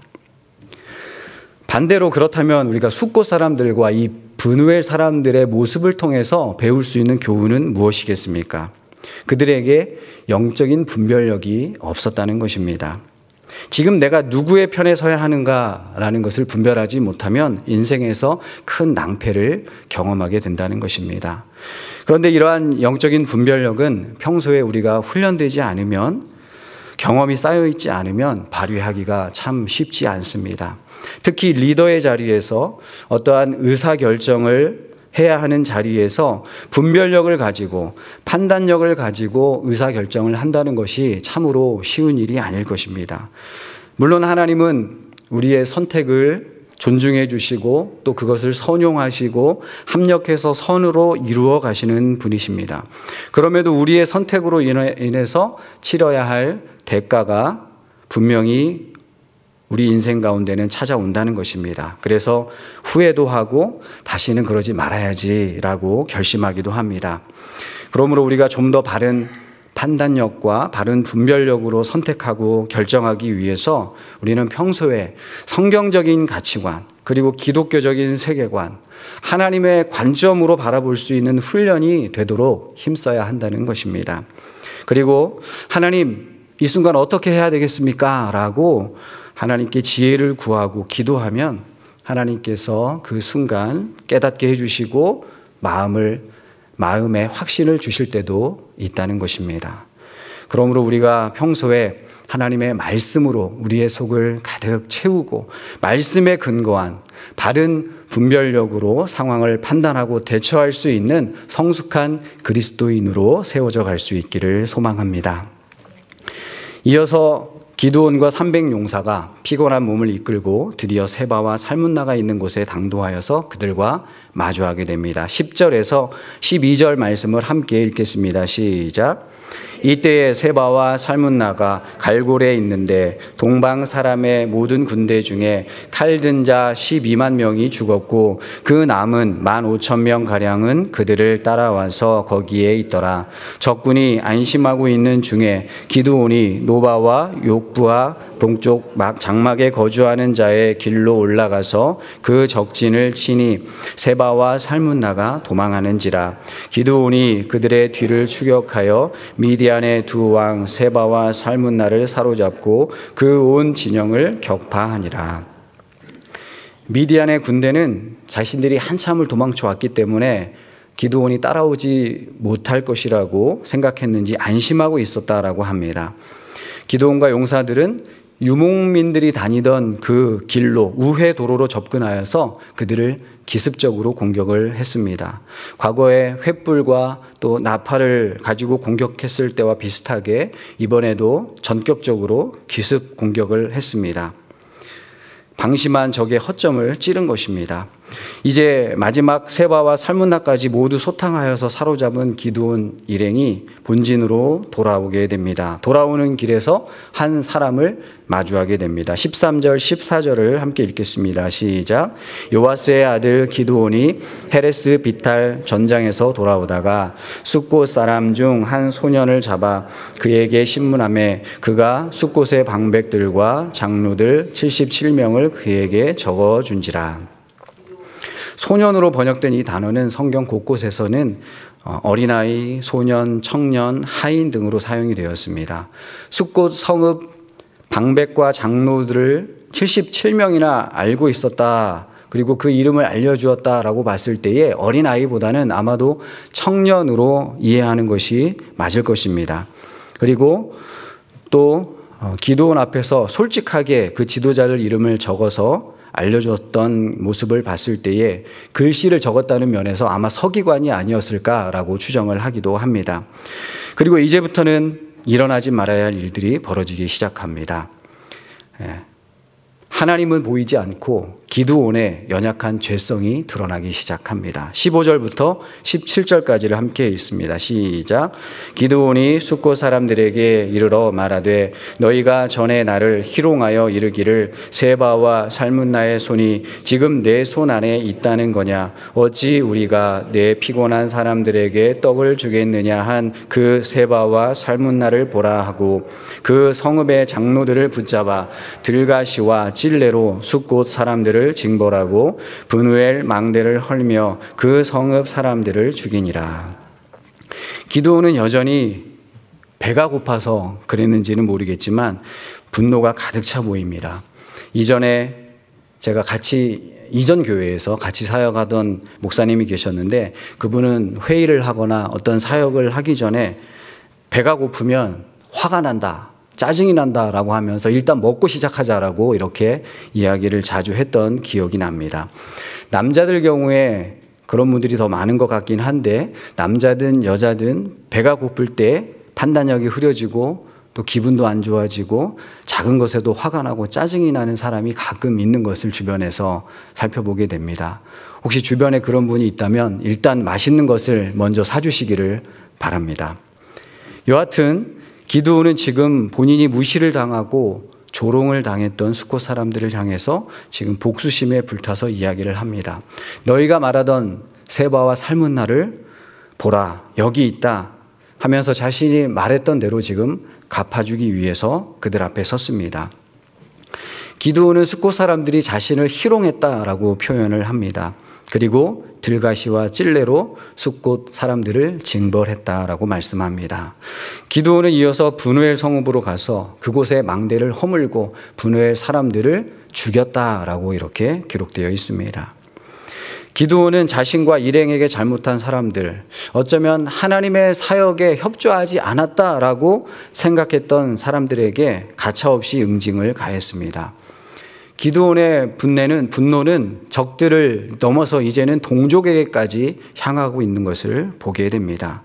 [SPEAKER 3] 반대로 그렇다면 우리가 숫곳 사람들과 이 브누엘 사람들의 모습을 통해서 배울 수 있는 교훈은 무엇이겠습니까? 그들에게 영적인 분별력이 없었다는 것입니다. 지금 내가 누구의 편에 서야 하는가라는 것을 분별하지 못하면 인생에서 큰 낭패를 경험하게 된다는 것입니다. 그런데 이러한 영적인 분별력은 평소에 우리가 훈련되지 않으면, 경험이 쌓여있지 않으면 발휘하기가 참 쉽지 않습니다. 특히 리더의 자리에서 어떠한 의사결정을 해야 하는 자리에서 분별력을 가지고 판단력을 가지고 의사결정을 한다는 것이 참으로 쉬운 일이 아닐 것입니다. 물론 하나님은 우리의 선택을 존중해 주시고 또 그것을 선용하시고 합력해서 선으로 이루어 가시는 분이십니다. 그럼에도 우리의 선택으로 인해서 치러야 할 대가가 분명히 우리 인생 가운데는 찾아온다는 것입니다. 그래서 후회도 하고 다시는 그러지 말아야지라고 결심하기도 합니다. 그러므로 우리가 좀 더 바른 판단력과 바른 분별력으로 선택하고 결정하기 위해서 우리는 평소에 성경적인 가치관 그리고 기독교적인 세계관, 하나님의 관점으로 바라볼 수 있는 훈련이 되도록 힘써야 한다는 것입니다. 그리고 하나님, 이 순간 어떻게 해야 되겠습니까? 라고 하나님께 지혜를 구하고 기도하면 하나님께서 그 순간 깨닫게 해주시고 마음을, 마음에 확신을 주실 때도 있다는 것입니다. 그러므로 우리가 평소에 하나님의 말씀으로 우리의 속을 가득 채우고 말씀에 근거한 바른 분별력으로 상황을 판단하고 대처할 수 있는 성숙한 그리스도인으로 세워져 갈 수 있기를 소망합니다. 이어서 기드온과 삼백 용사가 피곤한 몸을 이끌고 드디어 세바와 살문나가 있는 곳에 당도하여서 그들과 마주하게 됩니다. 십 절에서 십이 절 말씀을 함께 읽겠습니다. 시작. 이때에 세바와 살문나가 갈골에 있는데 동방 사람의 모든 군대 중에 칼든 자 십이만 명이 죽었고 그 남은 만 오천 명 가량은 그들을 따라와서 거기에 있더라. 적군이 안심하고 있는 중에 기드온이 노바와 욕부와 동쪽 장막에 거주하는 자의 길로 올라가서 그 적진을 치니 세바와 살문나가 도망하는지라. 기드온이 그들의 뒤를 추격하여 미디안의 두 왕 세바와 살문나를 사로잡고 그 온 진영을 격파하니라. 미디안의 군대는 자신들이 한참을 도망쳐 왔기 때문에 기드온이 따라오지 못할 것이라고 생각했는지 안심하고 있었다라고 합니다. 기드온과 용사들은 유목민들이 다니던 그 길로 우회 도로로 접근하여서 그들을 기습적으로 공격을 했습니다. 과거에 횃불과 또 나팔을 가지고 공격했을 때와 비슷하게 이번에도 전격적으로 기습 공격을 했습니다. 방심한 적의 허점을 찌른 것입니다. 이제 마지막 세바와 살문나까지 모두 소탕하여서 사로잡은 기드온 일행이 본진으로 돌아오게 됩니다. 돌아오는 길에서 한 사람을 마주하게 됩니다. 십삼 절 십사 절을 함께 읽겠습니다. 시작. 요아스의 아들 기드온이 헤레스 비탈 전장에서 돌아오다가 숫곳 사람 중 한 소년을 잡아 그에게 신문하매 그가 숫곳의 방백들과 장로들 칠십칠 명을 그에게 적어준지라. 소년으로 번역된 이 단어는 성경 곳곳에서는 어린아이, 소년, 청년, 하인 등으로 사용이 되었습니다. 숫곳 성읍 방백과 장로들을 칠십칠 명이나 알고 있었다고 그리고 그 이름을 알려주었다라고 봤을 때에 어린아이보다는 아마도 청년으로 이해하는 것이 맞을 것입니다. 그리고 또 기도원 앞에서 솔직하게 그 지도자를 이름을 적어서 알려줬던 모습을 봤을 때에 글씨를 적었다는 면에서 아마 서기관이 아니었을까라고 추정을 하기도 합니다. 그리고 이제부터는 일어나지 말아야 할 일들이 벌어지기 시작합니다. 하나님은 보이지 않고 기드온의 연약한 죄성이 드러나기 시작합니다. 십오 절부터 십칠 절까지를 함께 읽습니다. 시작. 기드온이 숫곳 사람들에게 이르러 말하되 너희가 전에 나를 희롱하여 이르기를 세바와 살문나의 손이 지금 내 손 안에 있다는 거냐. 어찌 우리가 내 피곤한 사람들에게 떡을 주겠느냐 한 그 세바와 살문나를 보라 하고 그 성읍의 장로들을 붙잡아 들가시와 찔레로 숫곳 사람들을 징벌하고 브누엘 망대를 헐며 그 성읍 사람들을 죽이니라. 기드온은 여전히 배가 고파서 그랬는지는 모르겠지만 분노가 가득 차 보입니다. 이전에 제가 같이 이전 교회에서 같이 사역하던 목사님이 계셨는데 그분은 회의를 하거나 어떤 사역을 하기 전에 배가 고프면 화가 난다, 짜증이 난다라고 하면서 일단 먹고 시작하자라고 이렇게 이야기를 자주 했던 기억이 납니다. 남자들 경우에 그런 분들이 더 많은 것 같긴 한데 남자든 여자든 배가 고플 때 판단력이 흐려지고 또 기분도 안 좋아지고 작은 것에도 화가 나고 짜증이 나는 사람이 가끔 있는 것을 주변에서 살펴보게 됩니다. 혹시 주변에 그런 분이 있다면 일단 맛있는 것을 먼저 사주시기를 바랍니다. 여하튼 기드온은 지금 본인이 무시를 당하고 조롱을 당했던 숫곳 사람들을 향해서 지금 복수심에 불타서 이야기를 합니다. 너희가 말하던 세바와 살문나를 보라, 여기 있다 하면서 자신이 말했던 대로 지금 갚아주기 위해서 그들 앞에 섰습니다. 기드온은 숫곳 사람들이 자신을 희롱했다라고 표현을 합니다. 그리고 들가시와 찔레로 숫곳 사람들을 징벌했다라고 말씀합니다. 기드온은 이어서 브누엘 성읍으로 가서 그곳에 망대를 허물고 브누엘 사람들을 죽였다라고 이렇게 기록되어 있습니다. 기드온은 자신과 일행에게 잘못한 사람들, 어쩌면 하나님의 사역에 협조하지 않았다라고 생각했던 사람들에게 가차없이 응징을 가했습니다. 기드온의 분내는, 분노는 적들을 넘어서 이제는 동족에게까지 향하고 있는 것을 보게 됩니다.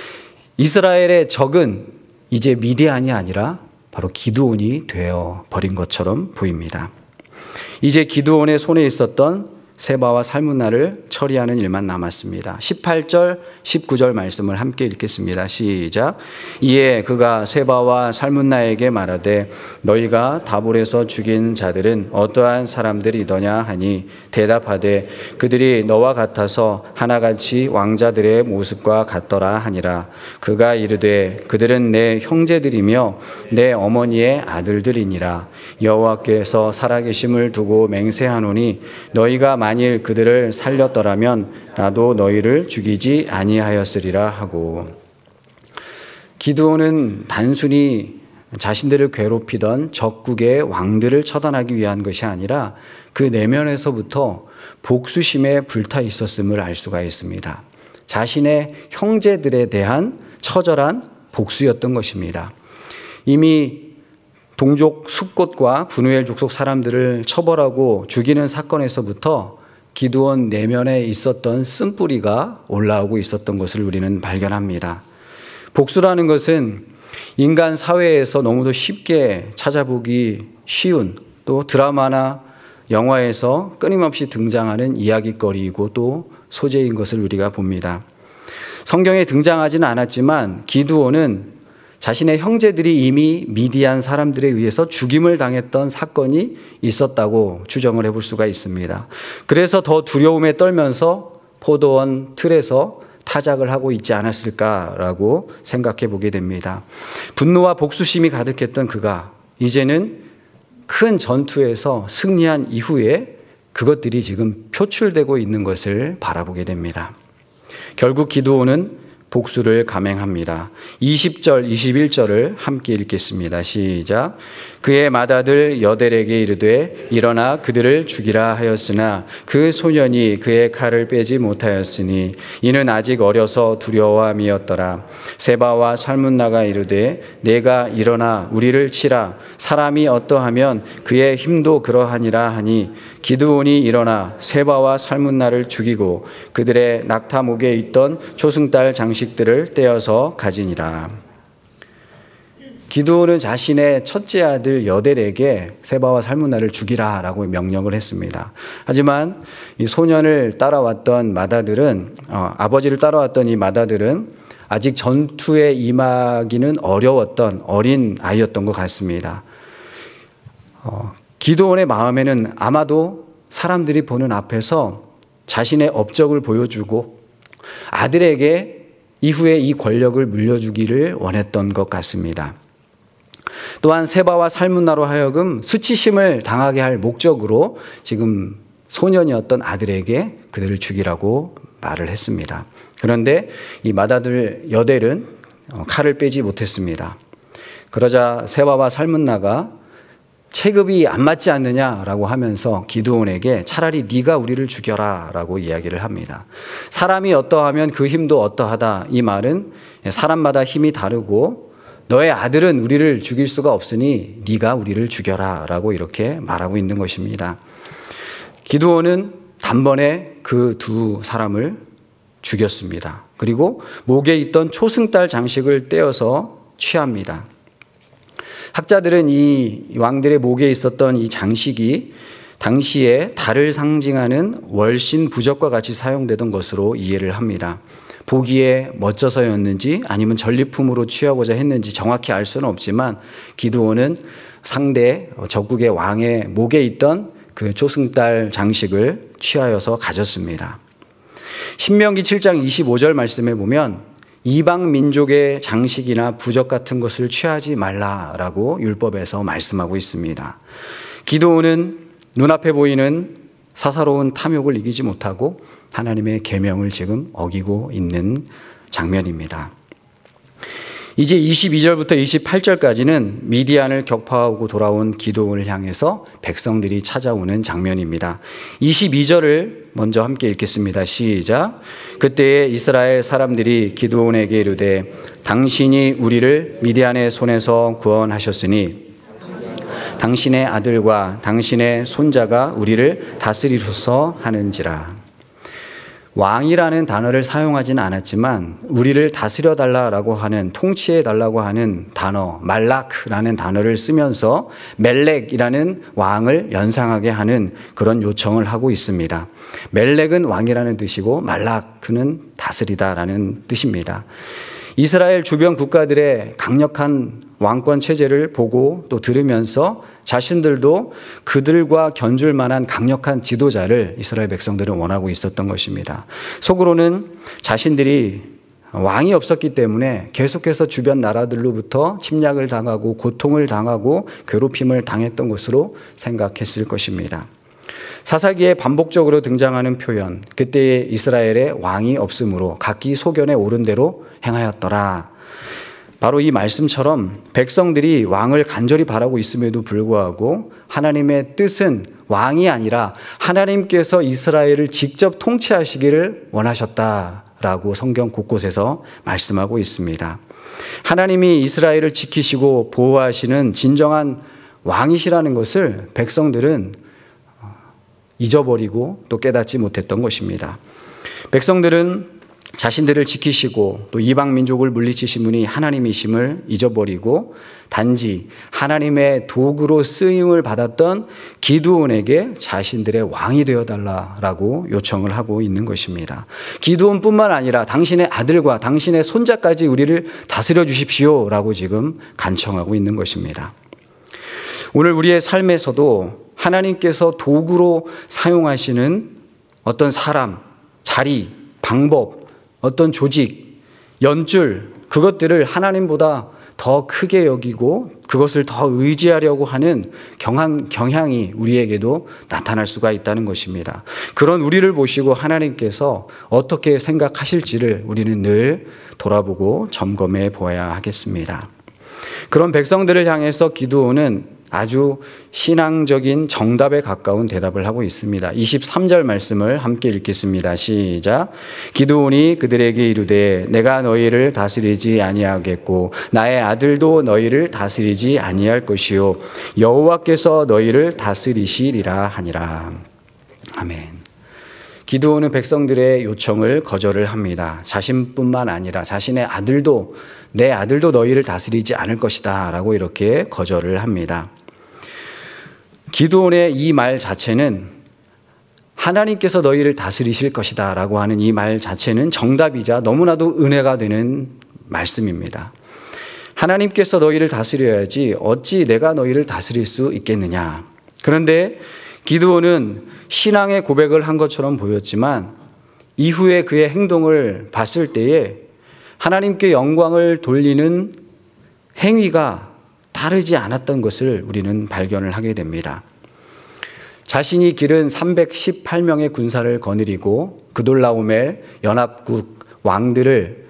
[SPEAKER 3] 이스라엘의 적은 이제 미디안이 아니라 바로 기드온이 되어 버린 것처럼 보입니다. 이제 기드온의 손에 있었던 세바와 살문나를 처리하는 일만 남았습니다. 십팔 절, 십구 절 말씀을 함께 읽겠습니다. 시작. 이에 그가 세바와 살문나에게 말하되 너희가 다볼에서 죽인 자들은 어떠한 사람들이더냐 하니 대답하되 그들이 너와 같아서 하나같이 왕자들의 모습과 같더라 하니라. 그가 이르되 그들은 내 형제들이며 내 어머니의 아들들이니라. 여호와께서 살아계심을 두고 맹세하노니 너희가 만일 그들을 살렸더라면 나도 너희를 죽이지 아니하였으리라 하고. 기드온은 단순히 자신들을 괴롭히던 적국의 왕들을 처단하기 위한 것이 아니라 그 내면에서부터 복수심에 불타 있었음을 알 수가 있습니다. 자신의 형제들에 대한 처절한 복수였던 것입니다. 이미 동족 숫곳과 브누엘 족속 사람들을 처벌하고 죽이는 사건에서부터 기드온 내면에 있었던 쓴뿌리가 올라오고 있었던 것을 우리는 발견합니다. 복수라는 것은 인간 사회에서 너무도 쉽게 찾아보기 쉬운, 또 드라마나 영화에서 끊임없이 등장하는 이야기거리이고 또 소재인 것을 우리가 봅니다. 성경에 등장하지는 않았지만 기드온은 자신의 형제들이 이미 미디안 사람들에 의해서 죽임을 당했던 사건이 있었다고 추정을 해볼 수가 있습니다. 그래서 더 두려움에 떨면서 포도원 틀에서 타작을 하고 있지 않았을까라고 생각해 보게 됩니다. 분노와 복수심이 가득했던 그가 이제는 큰 전투에서 승리한 이후에 그것들이 지금 표출되고 있는 것을 바라보게 됩니다. 결국 기드온은 복수를 감행합니다. 이십 절, 이십일 절을 함께 읽겠습니다. 시작. 그의 맏아들 여델에게 이르되 일어나 그들을 죽이라 하였으나 그 소년이 그의 칼을 빼지 못하였으니 이는 아직 어려서 두려워함이었더라. 세바와 살문나가 이르되 내가 일어나 우리를 치라. 사람이 어떠하면 그의 힘도 그러하니라 하니 기드온이 일어나 세바와 살문나를 죽이고 그들의 낙타목에 있던 초승달 장식들을 떼어서 가지니라. 기드온은 자신의 첫째 아들 여델에게 세바와 살문나를 죽이라라고 명령을 했습니다. 하지만 이 소년을 따라왔던 맏아들은 어, 아버지를 따라왔던 이 맏아들은 아직 전투에 임하기는 어려웠던 어린 아이였던 것 같습니다. 어, 기드온의 마음에는 아마도 사람들이 보는 앞에서 자신의 업적을 보여주고 아들에게 이후에 이 권력을 물려주기를 원했던 것 같습니다. 또한 세바와 살문나로 하여금 수치심을 당하게 할 목적으로 지금 소년이었던 아들에게 그들을 죽이라고 말을 했습니다. 그런데 이 맏아들 여델은 칼을 빼지 못했습니다. 그러자 세바와 살문나가 체급이 안 맞지 않느냐라고 하면서 기드온에게 차라리 네가 우리를 죽여라 라고 이야기를 합니다. 사람이 어떠하면 그 힘도 어떠하다. 이 말은 사람마다 힘이 다르고 너의 아들은 우리를 죽일 수가 없으니 네가 우리를 죽여라 라고 이렇게 말하고 있는 것입니다. 기드온은 단번에 그 두 사람을 죽였습니다. 그리고 목에 있던 초승달 장식을 떼어서 취합니다. 학자들은 이 왕들의 목에 있었던 이 장식이 당시에 달을 상징하는 월신 부적과 같이 사용되던 것으로 이해를 합니다. 보기에 멋져서였는지 아니면 전리품으로 취하고자 했는지 정확히 알 수는 없지만 기드온은 상대 적국의 왕의 목에 있던 그 초승달 장식을 취하여서 가졌습니다. 신명기 칠 장 이십오 절 말씀에 보면 이방 민족의 장식이나 부적 같은 것을 취하지 말라라고 율법에서 말씀하고 있습니다. 기드온은 눈앞에 보이는 사사로운 탐욕을 이기지 못하고 하나님의 계명을 지금 어기고 있는 장면입니다. 이제 이십이 절부터 이십팔 절까지는 미디안을 격파하고 돌아온 기드온을 향해서 백성들이 찾아오는 장면입니다. 이십이 절을 먼저 함께 읽겠습니다. 시작. 그때에 이스라엘 사람들이 기드온에게 이르되 당신이 우리를 미디안의 손에서 구원하셨으니 당신의 아들과 당신의 손자가 우리를 다스리소서 하는지라. 왕이라는 단어를 사용하지는 않았지만 우리를 다스려달라고 하는, 통치해달라고 하는 단어 말락라는 단어를 쓰면서 멜렉이라는 왕을 연상하게 하는 그런 요청을 하고 있습니다. 멜렉은 왕이라는 뜻이고 말락은 다스리다라는 뜻입니다. 이스라엘 주변 국가들의 강력한 왕권 체제를 보고 또 들으면서 자신들도 그들과 견줄 만한 강력한 지도자를 이스라엘 백성들은 원하고 있었던 것입니다. 속으로는 자신들이 왕이 없었기 때문에 계속해서 주변 나라들로부터 침략을 당하고 고통을 당하고 괴롭힘을 당했던 것으로 생각했을 것입니다. 사사기에 반복적으로 등장하는 표현, 그때의 이스라엘에 왕이 없으므로 각기 소견에 오른 대로 행하였더라. 바로 이 말씀처럼 백성들이 왕을 간절히 바라고 있음에도 불구하고 하나님의 뜻은 왕이 아니라 하나님께서 이스라엘을 직접 통치하시기를 원하셨다라고 성경 곳곳에서 말씀하고 있습니다. 하나님이 이스라엘을 지키시고 보호하시는 진정한 왕이시라는 것을 백성들은 잊어버리고 또 깨닫지 못했던 것입니다. 백성들은 자신들을 지키시고 또 이방 민족을 물리치신 분이 하나님이심을 잊어버리고 단지 하나님의 도구로 쓰임을 받았던 기드온에게 자신들의 왕이 되어달라고 요청을 하고 있는 것입니다. 기드온뿐만 아니라 당신의 아들과 당신의 손자까지 우리를 다스려 주십시오라고 지금 간청하고 있는 것입니다. 오늘 우리의 삶에서도 하나님께서 도구로 사용하시는 어떤 사람, 자리, 방법, 어떤 조직, 연줄, 그것들을 하나님보다 더 크게 여기고 그것을 더 의지하려고 하는 경향, 경향이 우리에게도 나타날 수가 있다는 것입니다. 그런 우리를 보시고 하나님께서 어떻게 생각하실지를 우리는 늘 돌아보고 점검해 보아야 하겠습니다. 그런 백성들을 향해서 기드온은 아주 신앙적인 정답에 가까운 대답을 하고 있습니다. 이십삼 절 말씀을 함께 읽겠습니다. 시작. 기드온이 그들에게 이르되 내가 너희를 다스리지 아니하겠고 나의 아들도 너희를 다스리지 아니할 것이요 여호와께서 너희를 다스리시리라 하니라. 아멘. 기드온은 백성들의 요청을 거절을 합니다. 자신뿐만 아니라 자신의 아들도 내 아들도 너희를 다스리지 않을 것이다 라고 이렇게 거절을 합니다. 기드온의 이 말 자체는 하나님께서 너희를 다스리실 것이다 라고 하는 이 말 자체는 정답이자 너무나도 은혜가 되는 말씀입니다. 하나님께서 너희를 다스려야지 어찌 내가 너희를 다스릴 수 있겠느냐. 그런데 기드온은 신앙의 고백을 한 것처럼 보였지만 이후에 그의 행동을 봤을 때에 하나님께 영광을 돌리는 행위가 다르지 않았던 것을 우리는 발견을 하게 됩니다. 자신이 기른 삼백십팔 명의 군사를 거느리고 그돌라오멜 연합국 왕들을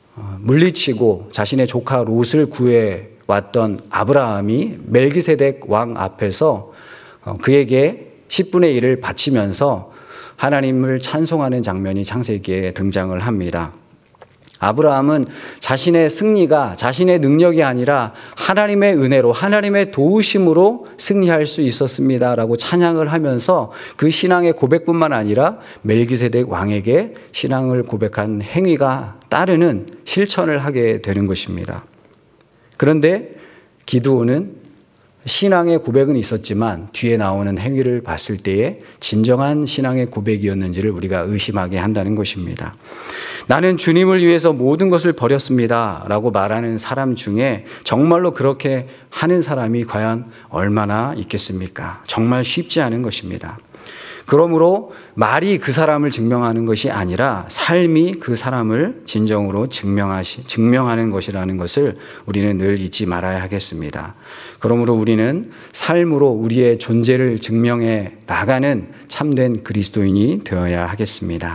[SPEAKER 3] 물리치고 자신의 조카 롯을 구해왔던 아브라함이 멜기세덱 왕 앞에서 그에게 십분의 일을 바치면서 하나님을 찬송하는 장면이 창세기에 등장을 합니다. 아브라함은 자신의 승리가 자신의 능력이 아니라 하나님의 은혜로 하나님의 도우심으로 승리할 수 있었습니다라고 찬양을 하면서 그 신앙의 고백뿐만 아니라 멜기세덱 왕에게 신앙을 고백한 행위가 따르는 실천을 하게 되는 것입니다. 그런데 기드온은 신앙의 고백은 있었지만 뒤에 나오는 행위를 봤을 때에 진정한 신앙의 고백이었는지를 우리가 의심하게 한다는 것입니다. 나는 주님을 위해서 모든 것을 버렸습니다 라고 말하는 사람 중에 정말로 그렇게 하는 사람이 과연 얼마나 있겠습니까? 정말 쉽지 않은 것입니다. 그러므로 말이 그 사람을 증명하는 것이 아니라 삶이 그 사람을 진정으로 증명하시, 증명하는 것이라는 것을 우리는 늘 잊지 말아야 하겠습니다. 그러므로 우리는 삶으로 우리의 존재를 증명해 나가는 참된 그리스도인이 되어야 하겠습니다.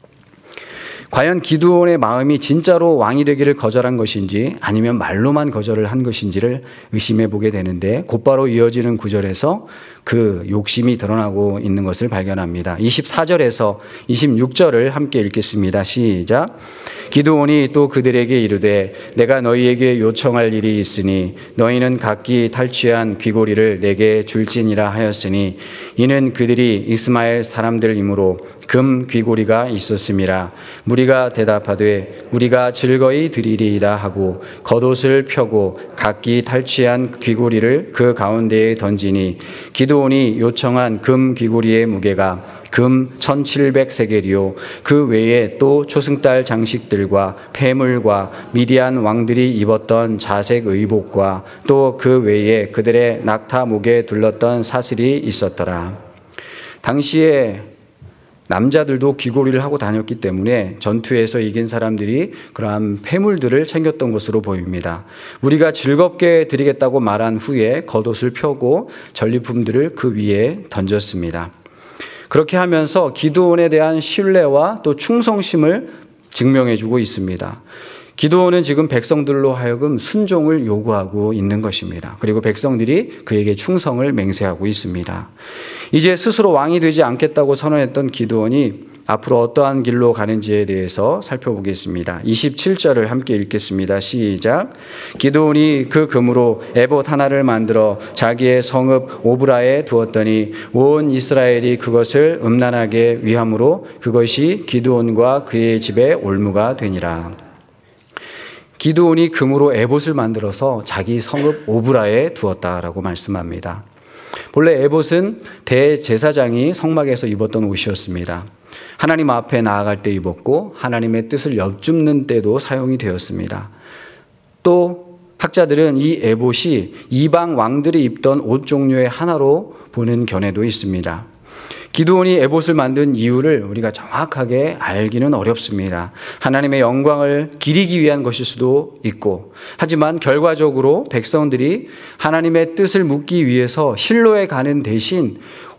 [SPEAKER 3] 과연 기드온의 마음이 진짜로 왕이 되기를 거절한 것인지 아니면 말로만 거절을 한 것인지를 의심해 보게 되는데 곧바로 이어지는 구절에서 그 욕심이 드러나고 있는 것을 발견합니다. 이십사 절에서 이십육 절을 함께 읽겠습니다. 시작. 기드온이 또 그들에게 이르되 내가 너희에게 요청할 일이 있으니 너희는 각기 탈취한 귀고리를 내게 줄지니라 하였으니 이는 그들이 이스마엘 사람들이므로 금 귀고리가 있었음이라. 무리가 대답하되 우리가 즐거이 드리리이다 하고 겉옷을 펴고 각기 탈취한 귀고리를 그 가운데에 던지니 기드온이 요청한 금 귀고리의 무게가 금 천칠백 세겔이요 그 외에 또 초승달 장식들과 폐물과 미디안 왕들이 입었던 자색 의복과 또 그 외에 그들의 낙타 목에 둘렀던 사슬이 있었더라. 당시에 남자들도 귀고리를 하고 다녔기 때문에 전투에서 이긴 사람들이 그러한 폐물들을 챙겼던 것으로 보입니다. 우리가 즐겁게 드리겠다고 말한 후에 겉옷을 펴고 전리품들을 그 위에 던졌습니다. 그렇게 하면서 기드온에 대한 신뢰와 또 충성심을 증명해주고 있습니다. 기드온은 지금 백성들로 하여금 순종을 요구하고 있는 것입니다. 그리고 백성들이 그에게 충성을 맹세하고 있습니다. 이제 스스로 왕이 되지 않겠다고 선언했던 기드온이 앞으로 어떠한 길로 가는지에 대해서 살펴보겠습니다. 이십칠 절을 함께 읽겠습니다. 시작. 기드온이 그 금으로 에봇 하나를 만들어 자기의 성읍 오브라에 두었더니 온 이스라엘이 그것을 음란하게 위함으로 그것이 기드온과 그의 집에 올무가 되니라. 기드온이 금으로 에봇을 만들어서 자기 성읍 오브라에 두었다라고 말씀합니다. 본래 에봇은 대제사장이 성막에서 입었던 옷이었습니다. 하나님 앞에 나아갈 때 입었고 하나님의 뜻을 엿줍는 때도 사용이 되었습니다. 또 학자들은 이 에봇이 이방 왕들이 입던 옷 종류의 하나로 보는 견해도 있습니다. 기드온이 에봇을 만든 이유를 우리가 정확하게 알기는 어렵습니다. 하나님의 영광을 기리기 위한 것일 수도 있고, 하지만 결과적으로 백성들이 하나님의 뜻을 묻기 위해서 실로에 가는 대신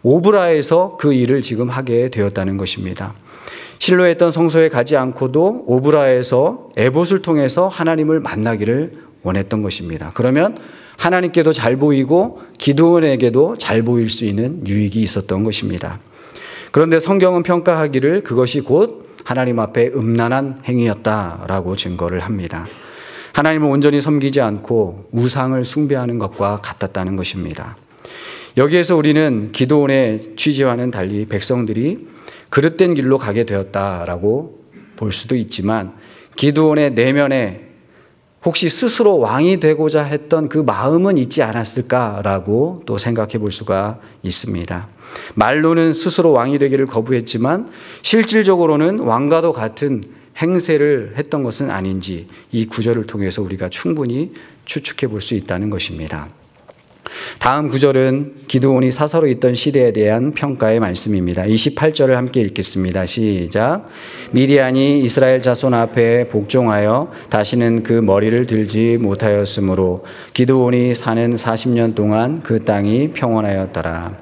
[SPEAKER 3] 오브라에서 그 일을 지금 하게 되었다는 것입니다. 실로에 있던 성소에 가지 않고도 오브라에서 에봇을 통해서 하나님을 만나기를 원했던 것입니다. 그러면 하나님께도 잘 보이고 기드온에게도 잘 보일 수 있는 유익이 있었던 것입니다. 그런데 성경은 평가하기를 그것이 곧 하나님 앞에 음란한 행위였다라고 증거를 합니다. 하나님을 온전히 섬기지 않고 우상을 숭배하는 것과 같았다는 것입니다. 여기에서 우리는 기드온의 취지와는 달리 백성들이 그릇된 길로 가게 되었다라고 볼 수도 있지만, 기드온의 내면에 혹시 스스로 왕이 되고자 했던 그 마음은 있지 않았을까라고 또 생각해 볼 수가 있습니다. 말로는 스스로 왕이 되기를 거부했지만 실질적으로는 왕과도 같은 행세를 했던 것은 아닌지 이 구절을 통해서 우리가 충분히 추측해 볼 수 있다는 것입니다. 다음 구절은 기드온이 사사로 있던 시대에 대한 평가의 말씀입니다. 이십팔 절을 함께 읽겠습니다. 시작. 미디안이 이스라엘 자손 앞에 복종하여 다시는 그 머리를 들지 못하였으므로 기드온이 사는 사십 년 동안 그 땅이 평온하였더라.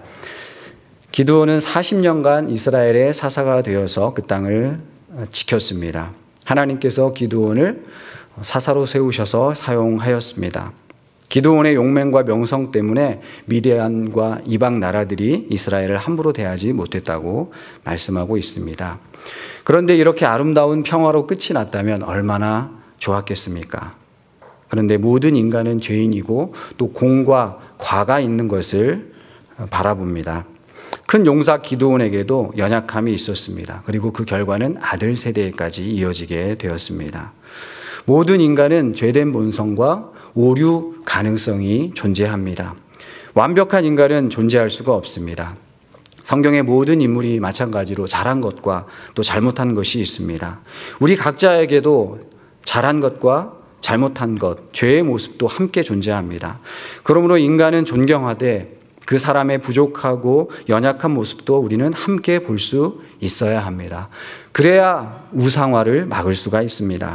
[SPEAKER 3] 기드온은 사십 년간 이스라엘의 사사가 되어서 그 땅을 지켰습니다. 하나님께서 기드온을 사사로 세우셔서 사용하였습니다. 기드온의 용맹과 명성 때문에 미디안과 이방 나라들이 이스라엘을 함부로 대하지 못했다고 말씀하고 있습니다. 그런데 이렇게 아름다운 평화로 끝이 났다면 얼마나 좋았겠습니까? 그런데 모든 인간은 죄인이고 또 공과 과가 있는 것을 바라봅니다. 큰 용사 기드온에게도 연약함이 있었습니다. 그리고 그 결과는 아들 세대까지 이어지게 되었습니다. 모든 인간은 죄된 본성과 오류 가능성이 존재합니다. 완벽한 인간은 존재할 수가 없습니다. 성경의 모든 인물이 마찬가지로 잘한 것과 또 잘못한 것이 있습니다. 우리 각자에게도 잘한 것과 잘못한 것, 죄의 모습도 함께 존재합니다. 그러므로 인간은 존경하되 그 사람의 부족하고 연약한 모습도 우리는 함께 볼 수 있어야 합니다. 그래야 우상화를 막을 수가 있습니다.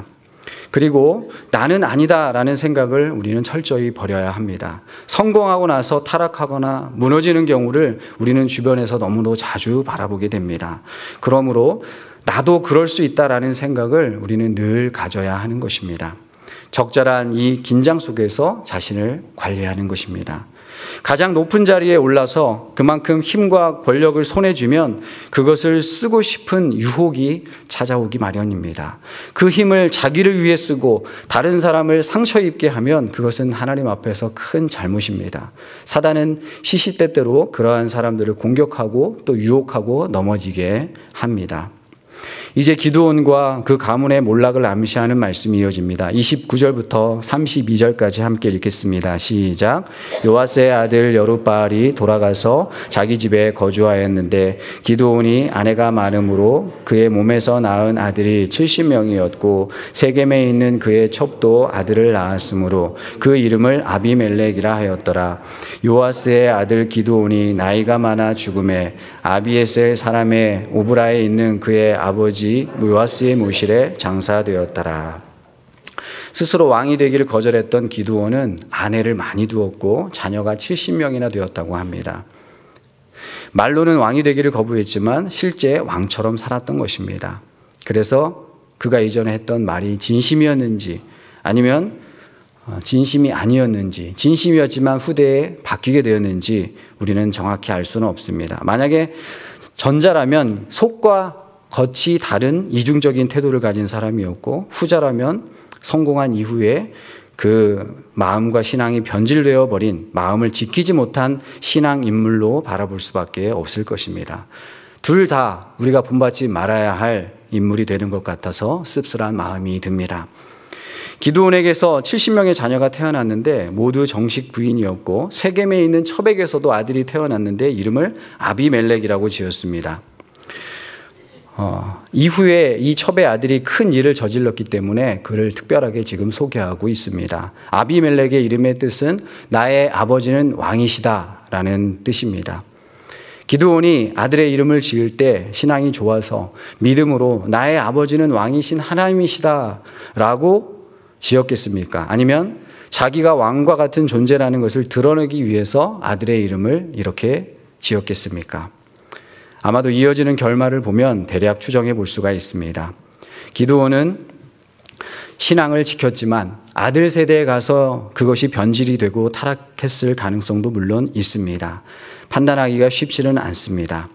[SPEAKER 3] 그리고 나는 아니다라는 생각을 우리는 철저히 버려야 합니다. 성공하고 나서 타락하거나 무너지는 경우를 우리는 주변에서 너무도 자주 바라보게 됩니다. 그러므로 나도 그럴 수 있다라는 생각을 우리는 늘 가져야 하는 것입니다. 적절한 이 긴장 속에서 자신을 관리하는 것입니다. 가장 높은 자리에 올라서 그만큼 힘과 권력을 손에 쥐면 그것을 쓰고 싶은 유혹이 찾아오기 마련입니다. 그 힘을 자기를 위해 쓰고 다른 사람을 상처 입게 하면 그것은 하나님 앞에서 큰 잘못입니다. 사단은 시시때때로 그러한 사람들을 공격하고 또 유혹하고 넘어지게 합니다. 이제 기드온과 그 가문의 몰락을 암시하는 말씀이 이어집니다. 이십구 절부터 삼십이 절까지 함께 읽겠습니다. 시작. 요아스의 아들 여룻바알이 돌아가서 자기 집에 거주하였는데 기드온이 아내가 많음으로 그의 몸에서 낳은 아들이 칠십 명이었고 세겜에 있는 그의 첩도 아들을 낳았으므로 그 이름을 아비멜렉이라 하였더라. 요아스의 아들 기드온이 나이가 많아 죽음에 아비에셀 사람의 오브라에 있는 그의 아버지 요아스의 모실에 장사되었더라. 스스로 왕이 되기를 거절했던 기드온은 아내를 많이 두었고 자녀가 칠십 명이나 되었다고 합니다. 말로는 왕이 되기를 거부했지만 실제 왕처럼 살았던 것입니다. 그래서 그가 이전에 했던 말이 진심이었는지 아니면 진심이 아니었는지, 진심이었지만 후대에 바뀌게 되었는지 우리는 정확히 알 수는 없습니다. 만약에 전자라면 속과 겉이 다른 이중적인 태도를 가진 사람이었고, 후자라면 성공한 이후에 그 마음과 신앙이 변질되어 버린, 마음을 지키지 못한 신앙 인물로 바라볼 수밖에 없을 것입니다. 둘 다 우리가 본받지 말아야 할 인물이 되는 것 같아서 씁쓸한 마음이 듭니다. 기드온에게서 칠십 명의 자녀가 태어났는데 모두 정식 부인이었고, 세겜에 있는 첩에게서도 아들이 태어났는데 이름을 아비멜렉이라고 지었습니다. 어, 이후에 이 첩의 아들이 큰 일을 저질렀기 때문에 그를 특별하게 지금 소개하고 있습니다. 아비멜렉의 이름의 뜻은 나의 아버지는 왕이시다 라는 뜻입니다. 기드온이 아들의 이름을 지을 때 신앙이 좋아서 믿음으로 나의 아버지는 왕이신 하나님이시다 라고 지었겠습니까? 아니면 자기가 왕과 같은 존재라는 것을 드러내기 위해서 아들의 이름을 이렇게 지었겠습니까? 아마도 이어지는 결말을 보면 대략 추정해 볼 수가 있습니다. 기드온은 신앙을 지켰지만 아들 세대에 가서 그것이 변질이 되고 타락했을 가능성도 물론 있습니다. 판단하기가 쉽지는 않습니다.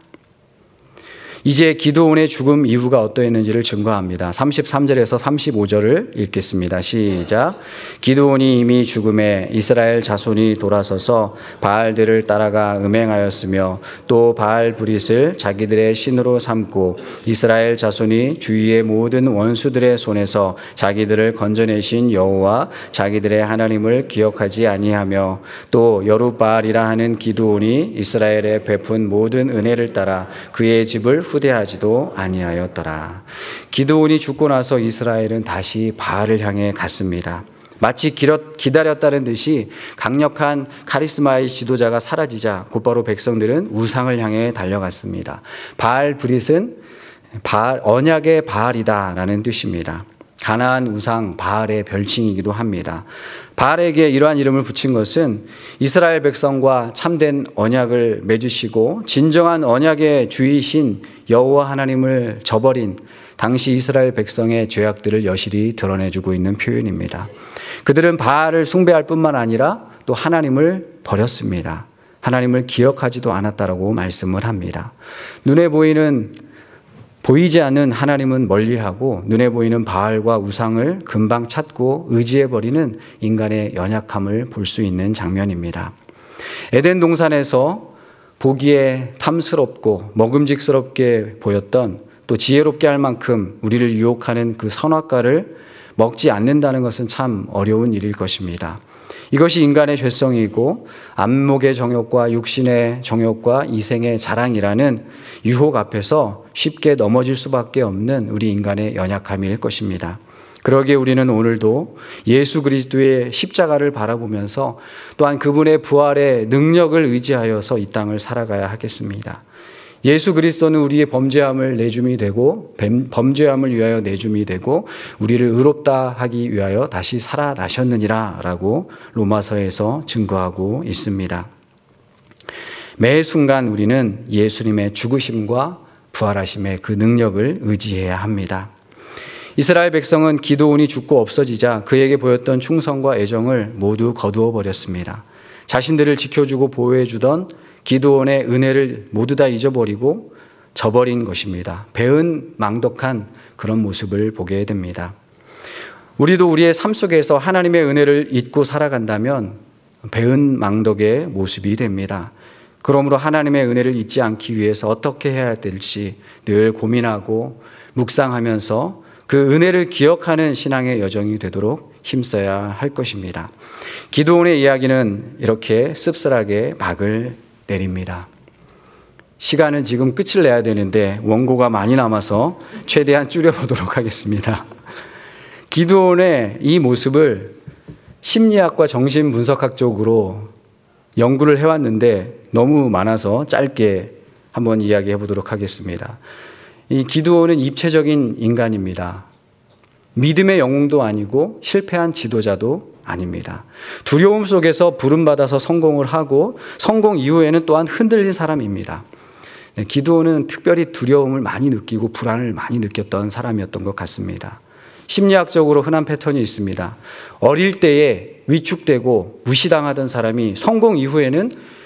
[SPEAKER 3] 이제 기드온의 죽음 이후가 어떠했는지를 증거합니다. 삼십삼 절에서 삼십오 절을 읽겠습니다. 시작. 기드온이 이미 죽음에 이스라엘 자손이 돌아서서 바알들을 따라가 음행하였으며 또 바알 브릿을 자기들의 신으로 삼고 이스라엘 자손이 주위의 모든 원수들의 손에서 자기들을 건져내신 여호와 자기들의 하나님을 기억하지 아니하며 또 여룻바알이라 하는 기드온이 이스라엘에 베푼 모든 은혜를 따라 그의 집을 후대하지도 아니하였더라. 기드온이 죽고 나서 이스라엘은 다시 바알을 향해 갔습니다. 마치 기다렸다는 듯이 강력한 카리스마의 지도자가 사라지자 곧바로 백성들은 우상을 향해 달려갔습니다. 바알 브릿은 바알, 언약의 바알이다라는 뜻입니다. 가나안 우상 바알의 별칭이기도 합니다. 바알에게 이러한 이름을 붙인 것은 이스라엘 백성과 참된 언약을 맺으시고 진정한 언약의 주이신 여호와 하나님을 저버린 당시 이스라엘 백성의 죄악들을 여실히 드러내주고 있는 표현입니다. 그들은 바알을 숭배할 뿐만 아니라 또 하나님을 버렸습니다. 하나님을 기억하지도 않았다라고 말씀을 합니다. 눈에 보이는 보이지 않는 하나님은 멀리하고 눈에 보이는 바알과 우상을 금방 찾고 의지해버리는 인간의 연약함을 볼 수 있는 장면입니다. 에덴 동산에서 보기에 탐스럽고 먹음직스럽게 보였던 또 지혜롭게 할 만큼 우리를 유혹하는 그 선악과를 먹지 않는다는 것은 참 어려운 일일 것입니다. 이것이 인간의 죄성이고 안목의 정욕과 육신의 정욕과 이생의 자랑이라는 유혹 앞에서 쉽게 넘어질 수밖에 없는 우리 인간의 연약함일 것입니다. 그러기에 우리는 오늘도 예수 그리스도의 십자가를 바라보면서 또한 그분의 부활의 능력을 의지하여서 이 땅을 살아가야 하겠습니다. 예수 그리스도는 우리의 범죄함을 내줌이 되고 범죄함을 위하여 내줌이 되고 우리를 의롭다 하기 위하여 다시 살아나셨느니라 라고 로마서에서 증거하고 있습니다. 매 순간 우리는 예수님의 죽으심과 부활하심의 그 능력을 의지해야 합니다. 이스라엘 백성은 기드온이 죽고 없어지자 그에게 보였던 충성과 애정을 모두 거두어 버렸습니다. 자신들을 지켜주고 보호해주던 기드온의 은혜를 모두 다 잊어버리고 저버린 것입니다. 배은망덕한 그런 모습을 보게 됩니다. 우리도 우리의 삶 속에서 하나님의 은혜를 잊고 살아간다면 배은망덕의 모습이 됩니다. 그러므로 하나님의 은혜를 잊지 않기 위해서 어떻게 해야 될지 늘 고민하고 묵상하면서 그 은혜를 기억하는 신앙의 여정이 되도록 힘써야 할 것입니다. 기드온의 이야기는 이렇게 씁쓸하게 막을 내립니다. 시간은 지금 끝을 내야 되는데 원고가 많이 남아서 최대한 줄여보도록 하겠습니다. 기드온의 이 모습을 심리학과 정신분석학적으로 연구를 해왔는데 너무 많아서 짧게 한번 이야기해 보도록 하겠습니다. 이 기드온은 입체적인 인간입니다. 믿음의 영웅도 아니고 실패한 지도자도 아닙니다. 두려움 속에서 부름받아서 성공을 하고 성공 이후에는 또한 흔들린 사람입니다. 네, 기드온은 특별히 두려움을 많이 느끼고 불안을 많이 느꼈던 사람이었던 것 같습니다. 심리학적으로 흔한 패턴이 있습니다. 어릴 때에 위축되고 무시당하던 사람이 성공 이후에는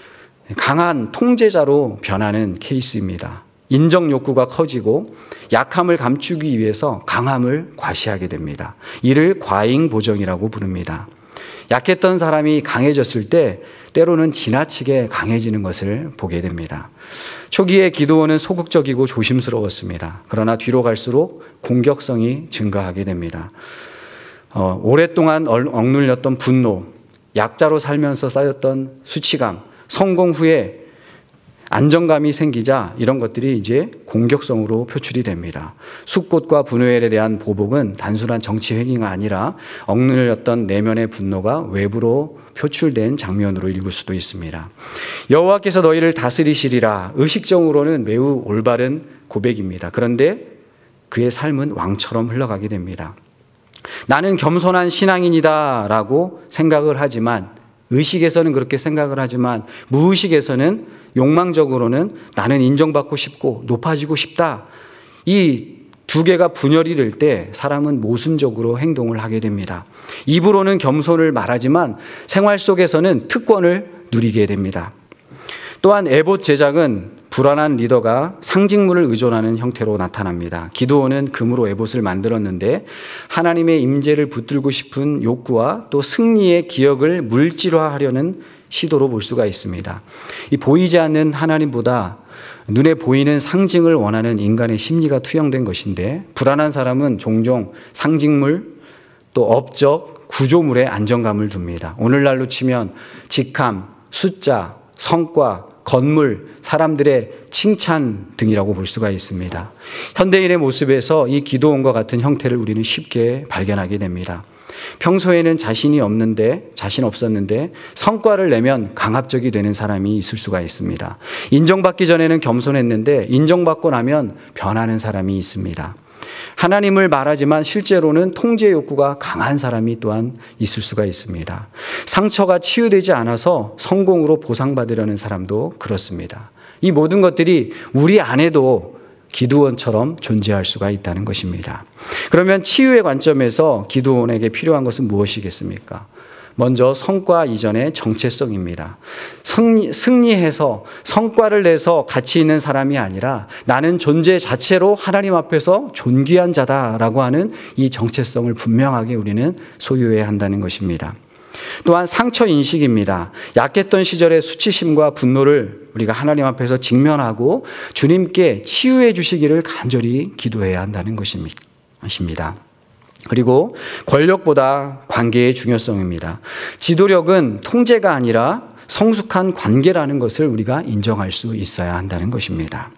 [SPEAKER 3] 강한 통제자로 변하는 케이스입니다. 인정 욕구가 커지고 약함을 감추기 위해서 강함을 과시하게 됩니다. 이를 과잉보정이라고 부릅니다. 약했던 사람이 강해졌을 때 때로는 지나치게 강해지는 것을 보게 됩니다. 초기에 기드온은 소극적이고 조심스러웠습니다. 그러나 뒤로 갈수록 공격성이 증가하게 됩니다. 어, 오랫동안 억눌렸던 분노, 약자로 살면서 쌓였던 수치감, 성공 후에 안정감이 생기자 이런 것들이 이제 공격성으로 표출이 됩니다. 숙곳과 분노에 대한 보복은 단순한 정치 행위가 아니라 억눌렸던 내면의 분노가 외부로 표출된 장면으로 읽을 수도 있습니다. 여호와께서 너희를 다스리시리라. 의식적으로는 매우 올바른 고백입니다. 그런데 그의 삶은 왕처럼 흘러가게 됩니다. 나는 겸손한 신앙인이다 라고 생각을 하지만, 의식에서는 그렇게 생각을 하지만 무의식에서는 욕망적으로는 나는 인정받고 싶고 높아지고 싶다. 이 두 개가 분열이 될 때 사람은 모순적으로 행동을 하게 됩니다. 입으로는 겸손을 말하지만 생활 속에서는 특권을 누리게 됩니다. 또한 에봇 제작은 불안한 리더가 상징물을 의존하는 형태로 나타납니다. 기드온은 금으로 에봇을 만들었는데 하나님의 임재를 붙들고 싶은 욕구와 또 승리의 기억을 물질화하려는 시도로 볼 수가 있습니다. 이 보이지 않는 하나님보다 눈에 보이는 상징을 원하는 인간의 심리가 투영된 것인데, 불안한 사람은 종종 상징물 또 업적, 구조물에 안정감을 둡니다. 오늘날로 치면 직함, 숫자, 성과, 건물, 사람들의 칭찬 등이라고 볼 수가 있습니다. 현대인의 모습에서 이 기드온과 같은 형태를 우리는 쉽게 발견하게 됩니다. 평소에는 자신이 없는데, 자신 없었는데 성과를 내면 강압적이 되는 사람이 있을 수가 있습니다. 인정받기 전에는 겸손했는데 인정받고 나면 변하는 사람이 있습니다. 하나님을 말하지만 실제로는 통제 욕구가 강한 사람이 또한 있을 수가 있습니다. 상처가 치유되지 않아서 성공으로 보상받으려는 사람도 그렇습니다. 이 모든 것들이 우리 안에도 기드온처럼 존재할 수가 있다는 것입니다. 그러면 치유의 관점에서 기드온에게 필요한 것은 무엇이겠습니까? 먼저 성과 이전의 정체성입니다. 승리, 승리해서 성과를 내서 가치 있는 사람이 아니라 나는 존재 자체로 하나님 앞에서 존귀한 자다라고 하는 이 정체성을 분명하게 우리는 소유해야 한다는 것입니다. 또한 상처 인식입니다. 약했던 시절의 수치심과 분노를 우리가 하나님 앞에서 직면하고 주님께 치유해 주시기를 간절히 기도해야 한다는 것입니다. 그리고 권력보다 관계의 중요성입니다. 지도력은 통제가 아니라 성숙한 관계라는 것을 우리가 인정할 수 있어야 한다는 것입니다.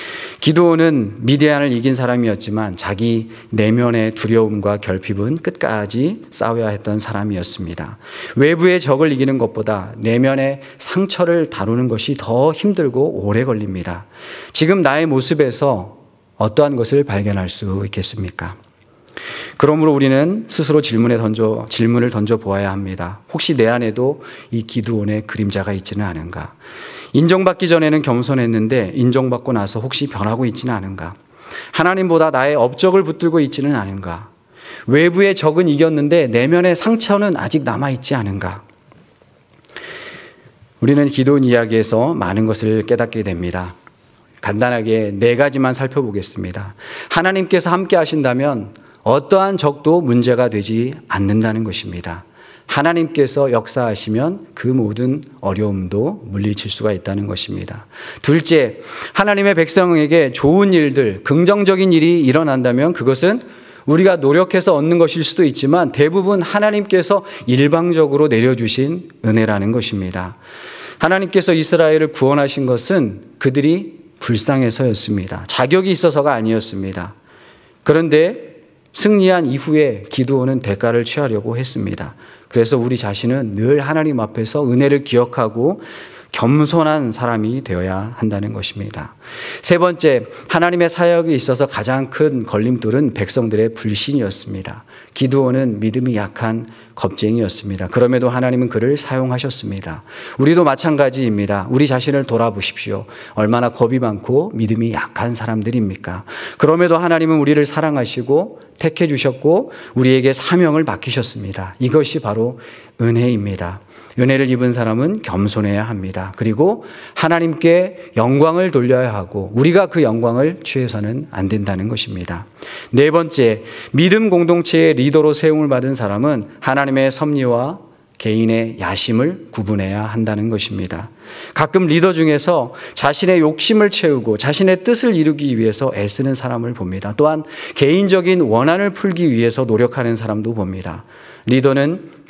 [SPEAKER 3] 기드온은 미디안을 이긴 사람이었지만 자기 내면의 두려움과 결핍은 끝까지 싸워야 했던 사람이었습니다. 외부의 적을 이기는 것보다 내면의 상처를 다루는 것이 더 힘들고 오래 걸립니다. 지금 나의 모습에서 어떠한 것을 발견할 수 있겠습니까? 그러므로 우리는 스스로 질문에 던져, 질문을 던져 보아야 합니다. 혹시 내 안에도 이 기드온의 그림자가 있지는 않은가? 인정받기 전에는 겸손했는데 인정받고 나서 혹시 변하고 있지는 않은가? 하나님보다 나의 업적을 붙들고 있지는 않은가? 외부의 적은 이겼는데 내면의 상처는 아직 남아있지 않은가? 우리는 기드온 이야기에서 많은 것을 깨닫게 됩니다. 간단하게 네 가지만 살펴보겠습니다. 하나님께서 함께 하신다면 어떠한 적도 문제가 되지 않는다는 것입니다. 하나님께서 역사하시면 그 모든 어려움도 물리칠 수가 있다는 것입니다. 둘째, 하나님의 백성에게 좋은 일들, 긍정적인 일이 일어난다면 그것은 우리가 노력해서 얻는 것일 수도 있지만 대부분 하나님께서 일방적으로 내려주신 은혜라는 것입니다. 하나님께서 이스라엘을 구원하신 것은 그들이 불쌍해서였습니다. 자격이 있어서가 아니었습니다. 그런데 승리한 이후에 기드온은 대가를 취하려고 했습니다. 그래서 우리 자신은 늘 하나님 앞에서 은혜를 기억하고 겸손한 사람이 되어야 한다는 것입니다. 세 번째, 하나님의 사역에 있어서 가장 큰 걸림돌은 백성들의 불신이었습니다. 기드온은 믿음이 약한 겁쟁이였습니다. 그럼에도 하나님은 그를 사용하셨습니다. 우리도 마찬가지입니다. 우리 자신을 돌아보십시오. 얼마나 겁이 많고 믿음이 약한 사람들입니까? 그럼에도 하나님은 우리를 사랑하시고 택해 주셨고 우리에게 사명을 맡기셨습니다. 이것이 바로 은혜입니다. 은혜를 입은 사람은 겸손해야 합니다. 그리고 하나님께 영광을 돌려야 하고 우리가 그 영광을 취해서는 안 된다는 것입니다. 네 번째, 믿음 공동체의 리더로 세움을 받은 사람은 하나님의 섭리와 개인의 야심을 구분해야 한다는 것입니다. 가끔 리더 중에서 자신의 욕심을 채우고 자신의 뜻을 이루기 위해서 애쓰는 사람을 봅니다. 또한 개인적인 원한을 풀기 위해서 노력하는 사람도 봅니다. 리더는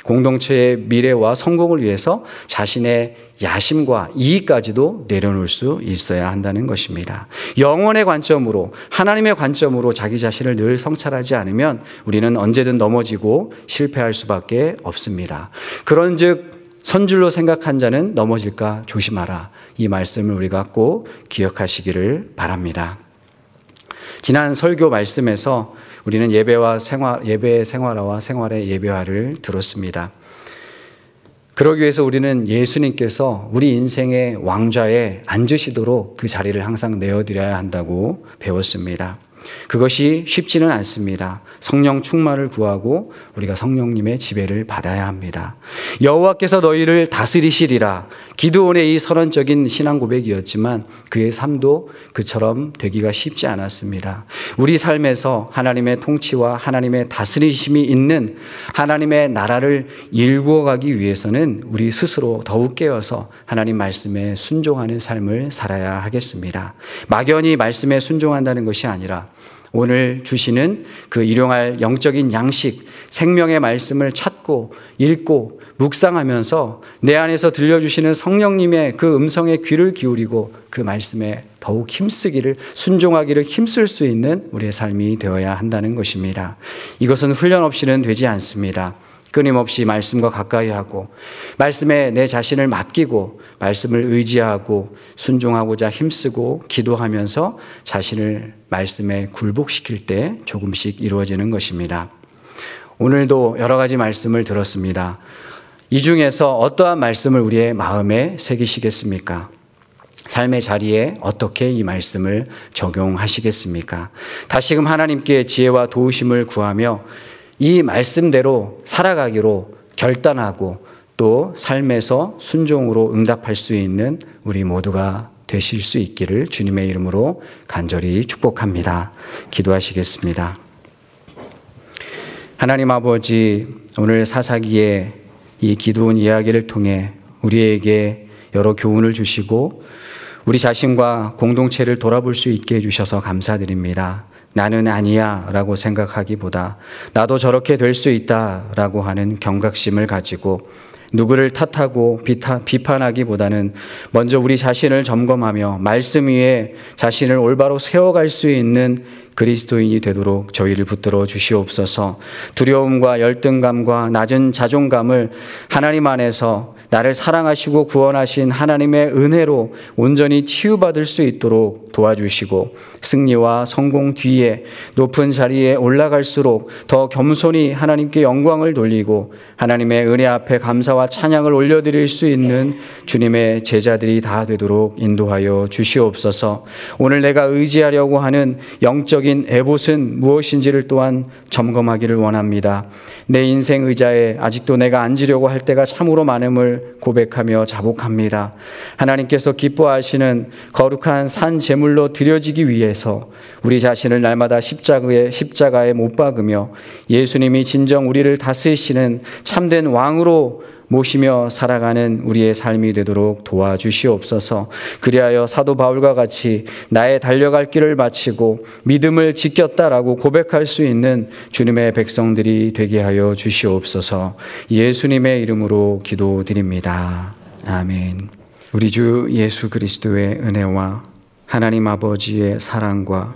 [SPEAKER 3] 공동체의 미래와 성공을 위해서 자신의 야심과 이익까지도 내려놓을 수 있어야 한다는 것입니다. 영혼의 관점으로, 하나님의 관점으로 자기 자신을 늘 성찰하지 않으면 우리는 언제든 넘어지고 실패할 수밖에 없습니다. 그런즉 선줄로 생각한 자는 넘어질까 조심하라. 이 말씀을 우리가 꼭 기억하시기를 바랍니다. 지난 설교 말씀에서 우리는 예배와 생활, 예배의 생활화와 생활의 예배화를 들었습니다. 그러기 위해서 우리는 예수님께서 우리 인생의 왕좌에 앉으시도록 그 자리를 항상 내어드려야 한다고 배웠습니다. 그것이 쉽지는 않습니다. 성령 충만을 구하고 우리가 성령님의 지배를 받아야 합니다. 여호와께서 너희를 다스리시리라. 기드온의 이 선언적인 신앙 고백이었지만 그의 삶도 그처럼 되기가 쉽지 않았습니다. 우리 삶에서 하나님의 통치와 하나님의 다스리심이 있는 하나님의 나라를 일구어가기 위해서는 우리 스스로 더욱 깨어서 하나님 말씀에 순종하는 삶을 살아야 하겠습니다. 막연히 말씀에 순종한다는 것이 아니라 오늘 주시는 그 일용할 영적인 양식, 생명의 말씀을 찾고 읽고 묵상하면서 내 안에서 들려주시는 성령님의 그 음성에 귀를 기울이고 그 말씀에 더욱 힘쓰기를, 순종하기를 힘쓸 수 있는 우리의 삶이 되어야 한다는 것입니다. 이것은 훈련 없이는 되지 않습니다. 끊임없이 말씀과 가까이 하고 말씀에 내 자신을 맡기고 말씀을 의지하고 순종하고자 힘쓰고 기도하면서 자신을 말씀에 굴복시킬 때 조금씩 이루어지는 것입니다. 오늘도 여러 가지 말씀을 들었습니다. 이 중에서 어떠한 말씀을 우리의 마음에 새기시겠습니까? 삶의 자리에 어떻게 이 말씀을 적용하시겠습니까? 다시금 하나님께 지혜와 도우심을 구하며 이 말씀대로 살아가기로 결단하고 또 삶에서 순종으로 응답할 수 있는 우리 모두가 되실 수 있기를 주님의 이름으로 간절히 축복합니다. 기도하시겠습니다. 하나님 아버지, 오늘 사사기의 이 기드온 이야기를 통해 우리에게 여러 교훈을 주시고 우리 자신과 공동체를 돌아볼 수 있게 해주셔서 감사드립니다. 나는 아니야 라고 생각하기보다 나도 저렇게 될 수 있다 라고 하는 경각심을 가지고 누구를 탓하고 비판하기보다는 먼저 우리 자신을 점검하며 말씀 위에 자신을 올바로 세워갈 수 있는 그리스도인이 되도록 저희를 붙들어 주시옵소서. 두려움과 열등감과 낮은 자존감을 하나님 안에서 나를 사랑하시고 구원하신 하나님의 은혜로 온전히 치유받을 수 있도록 도와주시고 승리와 성공 뒤에 높은 자리에 올라갈수록 더 겸손히 하나님께 영광을 돌리고 하나님의 은혜 앞에 감사와 찬양을 올려드릴 수 있는 주님의 제자들이 다 되도록 인도하여 주시옵소서. 오늘 내가 의지하려고 하는 영적인 에봇은 무엇인지를 또한 점검하기를 원합니다. 내 인생 의자에 아직도 내가 앉으려고 할 때가 참으로 많음을 고백하며 자복합니다. 하나님께서 기뻐하시는 거룩한 산 제물로 드려지기 위해서 우리 자신을 날마다 십자가에, 십자가에 못 박으며 예수님이 진정 우리를 다스리시는 참된 왕으로 모시며 살아가는 우리의 삶이 되도록 도와주시옵소서. 그리하여 사도 바울과 같이 나의 달려갈 길을 마치고 믿음을 지켰다라고 고백할 수 있는 주님의 백성들이 되게 하여 주시옵소서. 예수님의 이름으로 기도드립니다. 아멘. 우리 주 예수 그리스도의 은혜와 하나님 아버지의 사랑과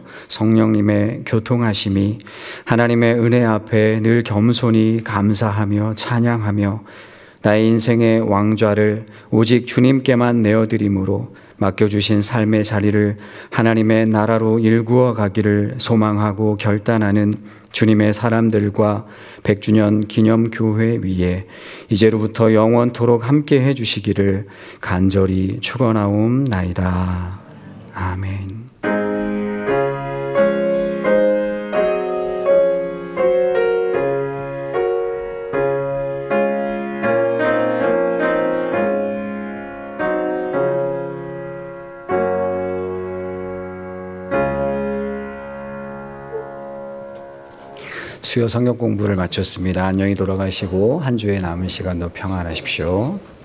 [SPEAKER 3] 성령님의 교통하심이 하나님의 은혜 앞에 늘 겸손히 감사하며 찬양하며 나의 인생의 왕좌를 오직 주님께만 내어드림으로 맡겨주신 삶의 자리를 하나님의 나라로 일구어 가기를 소망하고 결단하는 주님의 사람들과 백 주년 기념교회 위에 이제로부터 영원토록 함께 해주시기를 간절히 축원하옵나이다. 아멘. 수요 성경 공부를 마쳤습니다. 안녕히 돌아가시고 한 주의 남은 시간도 평안하십시오.